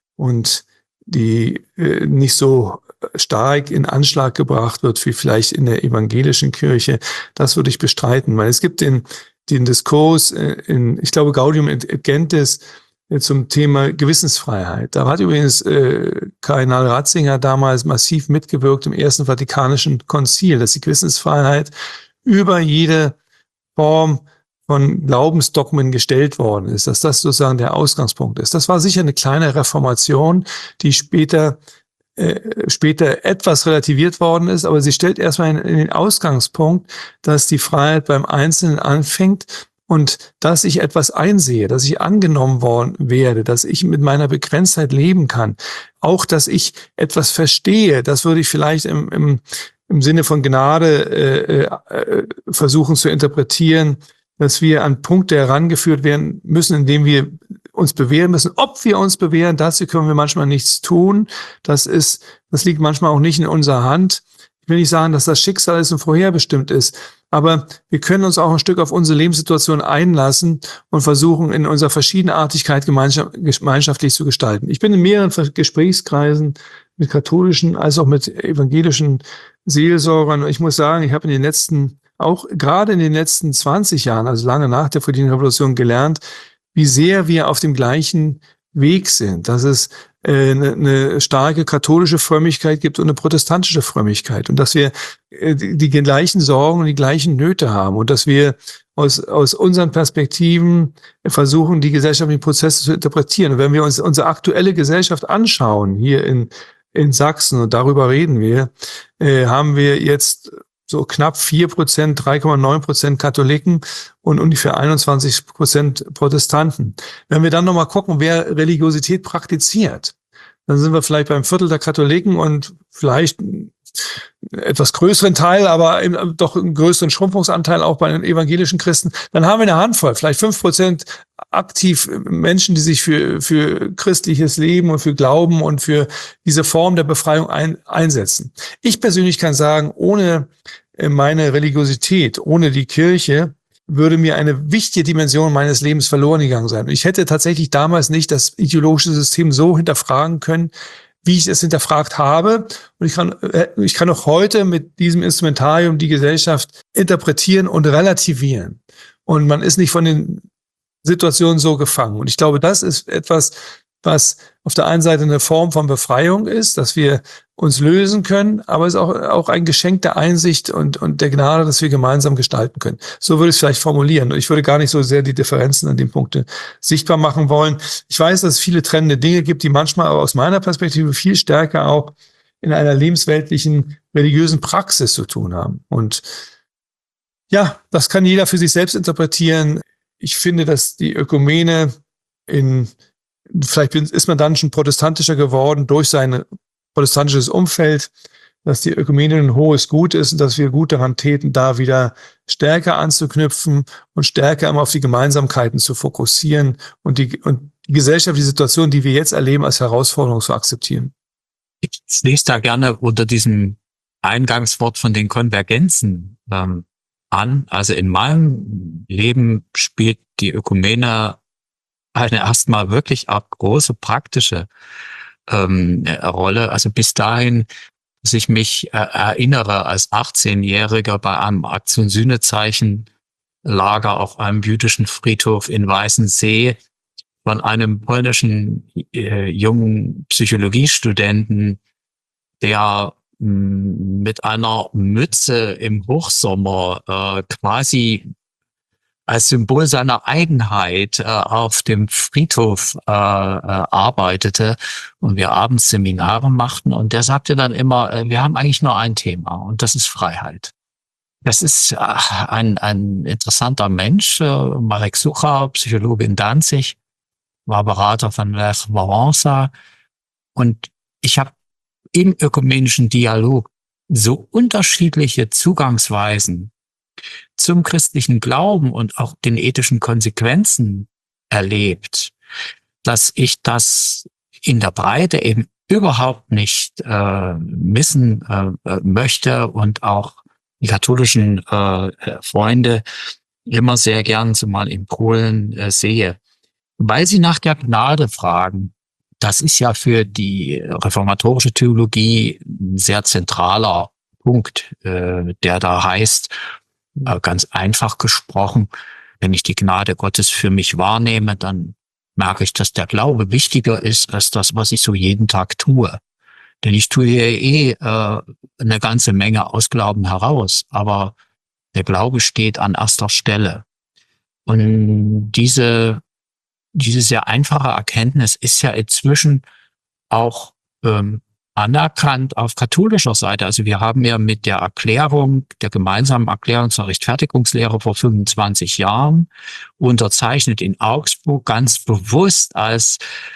und die äh, nicht so stark in Anschlag gebracht wird wie vielleicht in der evangelischen Kirche. Das würde ich bestreiten, weil es gibt den, den Diskurs in, ich glaube, Gaudium et Gentes äh, zum Thema Gewissensfreiheit. Da hat übrigens äh, Kardinal Ratzinger damals massiv mitgewirkt im Ersten Vatikanischen Konzil, dass die Gewissensfreiheit über jede Form von Glaubensdogmen gestellt worden ist, dass das sozusagen der Ausgangspunkt ist. Das war sicher eine kleine Reformation, die später äh, später etwas relativiert worden ist, aber sie stellt erstmal in, in den Ausgangspunkt, dass die Freiheit beim Einzelnen anfängt und dass ich etwas einsehe, dass ich angenommen worden werde, dass ich mit meiner Begrenztheit leben kann. Auch, dass ich etwas verstehe, das würde ich vielleicht im, im, im Sinne von Gnade äh, äh, versuchen zu interpretieren, dass wir an Punkte herangeführt werden müssen, indem wir uns bewähren müssen. Ob wir uns bewähren, dazu können wir manchmal nichts tun. Das ist, das liegt manchmal auch nicht in unserer Hand. Ich will nicht sagen, dass das Schicksal ist und vorherbestimmt ist, aber wir können uns auch ein Stück auf unsere Lebenssituation einlassen und versuchen, in unserer Verschiedenartigkeit gemeinschaftlich zu gestalten. Ich bin in mehreren Gesprächskreisen mit katholischen als auch mit evangelischen Seelsorgern. Ich muss sagen, ich habe in den letzten, auch gerade in den letzten zwanzig Jahren, also lange nach der Friedlichen Revolution, gelernt, wie sehr wir auf dem gleichen Weg sind, dass es äh, eine, eine starke katholische Frömmigkeit gibt und eine protestantische Frömmigkeit und dass wir äh, die, die gleichen Sorgen und die gleichen Nöte haben und dass wir aus, aus unseren Perspektiven versuchen, die gesellschaftlichen Prozesse zu interpretieren. Und wenn wir uns unsere aktuelle Gesellschaft anschauen, hier in, in Sachsen, und darüber reden wir, äh, haben wir jetzt so knapp vier Prozent, drei Komma neun Prozent Katholiken und ungefähr einundzwanzig Prozent Protestanten. Wenn wir dann nochmal gucken, wer Religiosität praktiziert, dann sind wir vielleicht beim Viertel der Katholiken und vielleicht einen etwas größeren Teil, aber eben doch einen größeren Schrumpfungsanteil auch bei den evangelischen Christen. Dann haben wir eine Handvoll, vielleicht fünf Prozent aktiv Menschen, die sich für, für christliches Leben und für Glauben und für diese Form der Befreiung ein, einsetzen. Ich persönlich kann sagen, ohne meine Religiosität, ohne die Kirche, würde mir eine wichtige Dimension meines Lebens verloren gegangen sein. Und ich hätte tatsächlich damals nicht das ideologische System so hinterfragen können, wie ich es hinterfragt habe. Und ich kann, ich kann auch heute mit diesem Instrumentarium die Gesellschaft interpretieren und relativieren. Und man ist nicht von den Situationen so gefangen. Und ich glaube, das ist etwas, was auf der einen Seite eine Form von Befreiung ist, dass wir uns lösen können, aber es ist auch, auch ein Geschenk der Einsicht und, und der Gnade, dass wir gemeinsam gestalten können. So würde ich es vielleicht formulieren. Ich würde gar nicht so sehr die Differenzen an den Punkten sichtbar machen wollen. Ich weiß, dass es viele trennende Dinge gibt, die manchmal aber aus meiner Perspektive viel stärker auch in einer lebensweltlichen, religiösen Praxis zu tun haben. Und ja, das kann jeder für sich selbst interpretieren. Ich finde, dass die Ökumene in Vielleicht ist man dann schon protestantischer geworden durch sein protestantisches Umfeld, dass die Ökumene ein hohes Gut ist und dass wir gut daran täten, da wieder stärker anzuknüpfen und stärker immer auf die Gemeinsamkeiten zu fokussieren und die, und die gesellschaftliche Situation, die wir jetzt erleben, als Herausforderung zu akzeptieren. Ich schließe da gerne unter diesem Eingangswort von den Konvergenzen ähm, an. Also in meinem Leben spielt die Ökumene eine erstmal wirklich auch große praktische ähm, Rolle. Also bis dahin, dass ich mich äh, erinnere, als achtzehnjähriger bei einem Aktion Sühnezeichen Lager auf einem jüdischen Friedhof in Weißensee von einem polnischen äh, jungen Psychologiestudenten, der mh, mit einer Mütze im Hochsommer äh, quasi als Symbol seiner Eigenheit äh, auf dem Friedhof äh, äh, arbeitete und wir abends Seminare machten. Und der sagte dann immer, äh, wir haben eigentlich nur ein Thema und das ist Freiheit. Das ist äh, ein, ein interessanter Mensch, äh, Marek Sucha, Psychologe in Danzig, war Berater von Lech Wałęsa. Und ich habe im ökumenischen Dialog so unterschiedliche Zugangsweisen zum christlichen Glauben und auch den ethischen Konsequenzen erlebt, dass ich das in der Breite eben überhaupt nicht äh, missen äh, möchte und auch die katholischen äh, Freunde immer sehr gern, zumal in Polen, äh, sehe. Weil sie nach der Gnade fragen, das ist ja für die reformatorische Theologie ein sehr zentraler Punkt, äh, der da heißt, ganz einfach gesprochen, wenn ich die Gnade Gottes für mich wahrnehme, dann merke ich, dass der Glaube wichtiger ist als das, was ich so jeden Tag tue. Denn ich tue ja eh äh, eine ganze Menge aus Glauben heraus, aber der Glaube steht an erster Stelle. Und diese, diese sehr einfache Erkenntnis ist ja inzwischen auch ähm, anerkannt auf katholischer Seite. Also wir haben ja mit der Erklärung, der gemeinsamen Erklärung zur Rechtfertigungslehre vor fünfundzwanzig Jahren unterzeichnet in Augsburg ganz bewusst als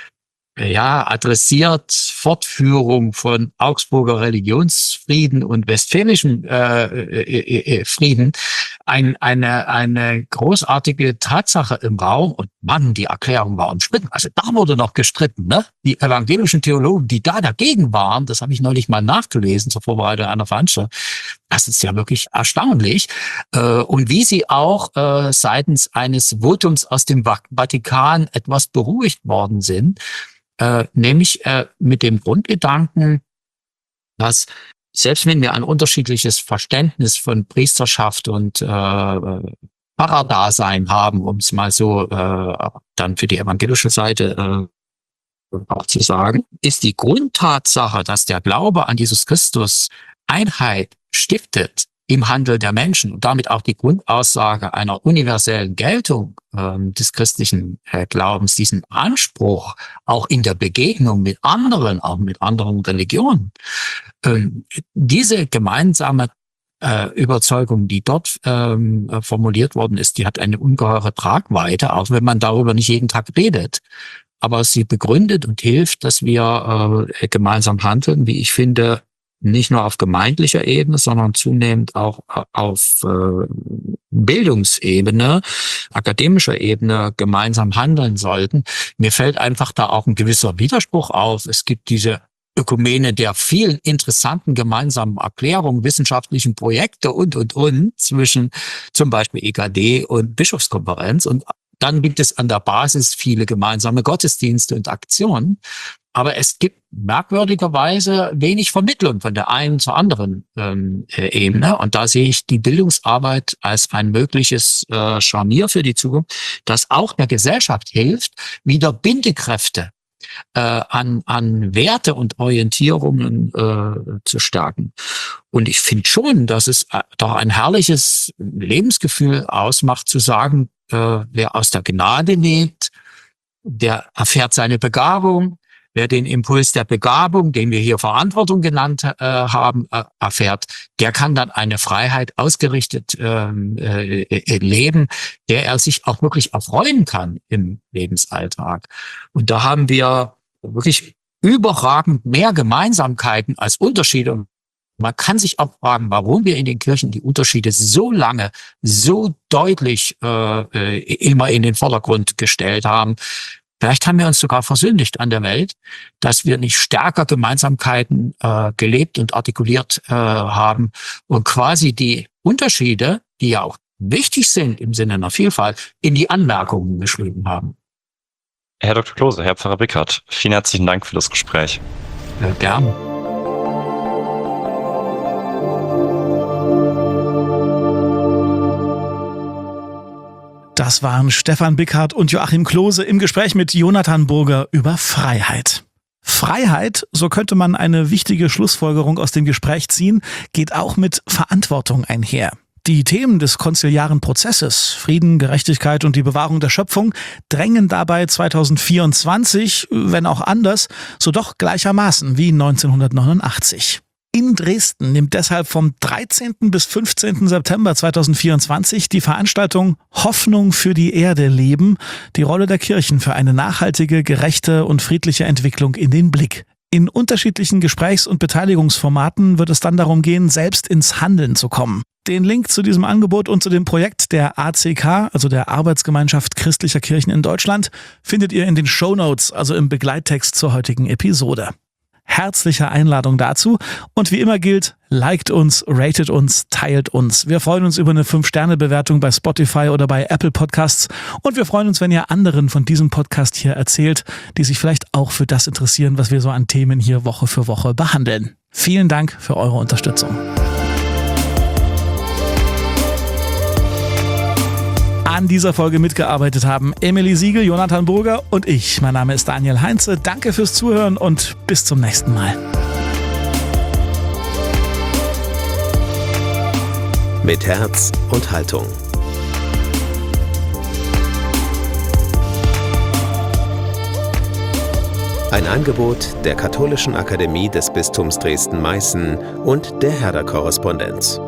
ja adressiert Fortführung von Augsburger Religionsfrieden und westfälischem äh, äh, äh, Frieden ein, eine, eine großartige Tatsache im Raum. Und Mann, die Erklärung war umstritten. Also da wurde noch gestritten, ne? Die evangelischen Theologen, die da dagegen waren, das habe ich neulich mal nachgelesen zur Vorbereitung einer Veranstaltung. Das ist ja wirklich erstaunlich. Und wie sie auch seitens eines Votums aus dem Vatikan etwas beruhigt worden sind, nämlich mit dem Grundgedanken, dass selbst wenn wir ein unterschiedliches Verständnis von Priesterschaft und äh, Pfarrerdasein haben, um es mal so äh, dann für die evangelische Seite äh, auch zu sagen, ist die Grundtatsache, dass der Glaube an Jesus Christus Einheit stiftet im Handel der Menschen und damit auch die Grundaussage einer universellen Geltung ähm, des christlichen äh, Glaubens, diesen Anspruch auch in der Begegnung mit anderen, auch mit anderen Religionen, ähm, diese gemeinsame äh, Überzeugung, die dort ähm, formuliert worden ist, die hat eine ungeheure Tragweite, auch wenn man darüber nicht jeden Tag redet. Aber sie begründet und hilft, dass wir äh, gemeinsam handeln, wie ich finde, nicht nur auf gemeindlicher Ebene, sondern zunehmend auch auf äh, Bildungsebene, akademischer Ebene gemeinsam handeln sollten. Mir fällt einfach da auch ein gewisser Widerspruch auf. Es gibt diese Ökumene der vielen interessanten gemeinsamen Erklärungen, wissenschaftlichen Projekte und, und, und zwischen zum Beispiel E K D und Bischofskonferenz. Und dann gibt es an der Basis viele gemeinsame Gottesdienste und Aktionen. Aber es gibt merkwürdigerweise wenig Vermittlung von der einen zur anderen ähm, äh, Ebene. Und da sehe ich die Bildungsarbeit als ein mögliches äh, Scharnier für die Zukunft, das auch der Gesellschaft hilft, wieder Bindekräfte äh, an, an Werte und Orientierungen äh, zu stärken. Und ich finde schon, dass es äh, doch ein herrliches Lebensgefühl ausmacht, zu sagen, äh, wer aus der Gnade lebt, der erfährt seine Begabung. Wer den Impuls der Begabung, den wir hier Verantwortung genannt äh, haben, äh, erfährt, der kann dann eine Freiheit ausgerichtet ähm, äh, leben, der er sich auch wirklich erfreuen kann im Lebensalltag. Und da haben wir wirklich überragend mehr Gemeinsamkeiten als Unterschiede. Und man kann sich auch fragen, warum wir in den Kirchen die Unterschiede so lange, so deutlich äh, immer in den Vordergrund gestellt haben. Vielleicht haben wir uns sogar versündigt an der Welt, dass wir nicht stärker Gemeinsamkeiten äh, gelebt und artikuliert äh, haben und quasi die Unterschiede, die ja auch wichtig sind im Sinne einer Vielfalt, in die Anmerkungen geschrieben haben. Herr Doktor Klose, Herr Pfarrer Bickert, vielen herzlichen Dank für das Gespräch. Ja, gerne. Das waren Stefan Bickert und Joachim Klose im Gespräch mit Jonathan Burger über Freiheit. Freiheit, so könnte man eine wichtige Schlussfolgerung aus dem Gespräch ziehen, geht auch mit Verantwortung einher. Die Themen des konziliaren Prozesses, Frieden, Gerechtigkeit und die Bewahrung der Schöpfung, drängen dabei zweitausendvierundzwanzig, wenn auch anders, so doch gleichermaßen wie neunzehnhundertneunundachtzig. In Dresden nimmt deshalb vom dreizehnten bis fünfzehnten September zweitausendvierundzwanzig die Veranstaltung Hoffnung für die Erde leben, die Rolle der Kirchen für eine nachhaltige, gerechte und friedliche Entwicklung in den Blick. In unterschiedlichen Gesprächs- und Beteiligungsformaten wird es dann darum gehen, selbst ins Handeln zu kommen. Den Link zu diesem Angebot und zu dem Projekt der A C K, also der Arbeitsgemeinschaft christlicher Kirchen in Deutschland, findet ihr in den Shownotes, also im Begleittext zur heutigen Episode. Herzliche Einladung dazu und wie immer gilt, liked uns, ratet uns, teilt uns. Wir freuen uns über eine fünf Sterne Bewertung bei Spotify oder bei Apple Podcasts und wir freuen uns, wenn ihr anderen von diesem Podcast hier erzählt, die sich vielleicht auch für das interessieren, was wir so an Themen hier Woche für Woche behandeln. Vielen Dank für eure Unterstützung. An dieser Folge mitgearbeitet haben Emily Siegel, Jonathan Burger und ich. Mein Name ist Daniel Heinze. Danke fürs Zuhören und bis zum nächsten Mal. Mit Herz und Haltung. Ein Angebot der Katholischen Akademie des Bistums Dresden-Meißen und der Herder Korrespondenz.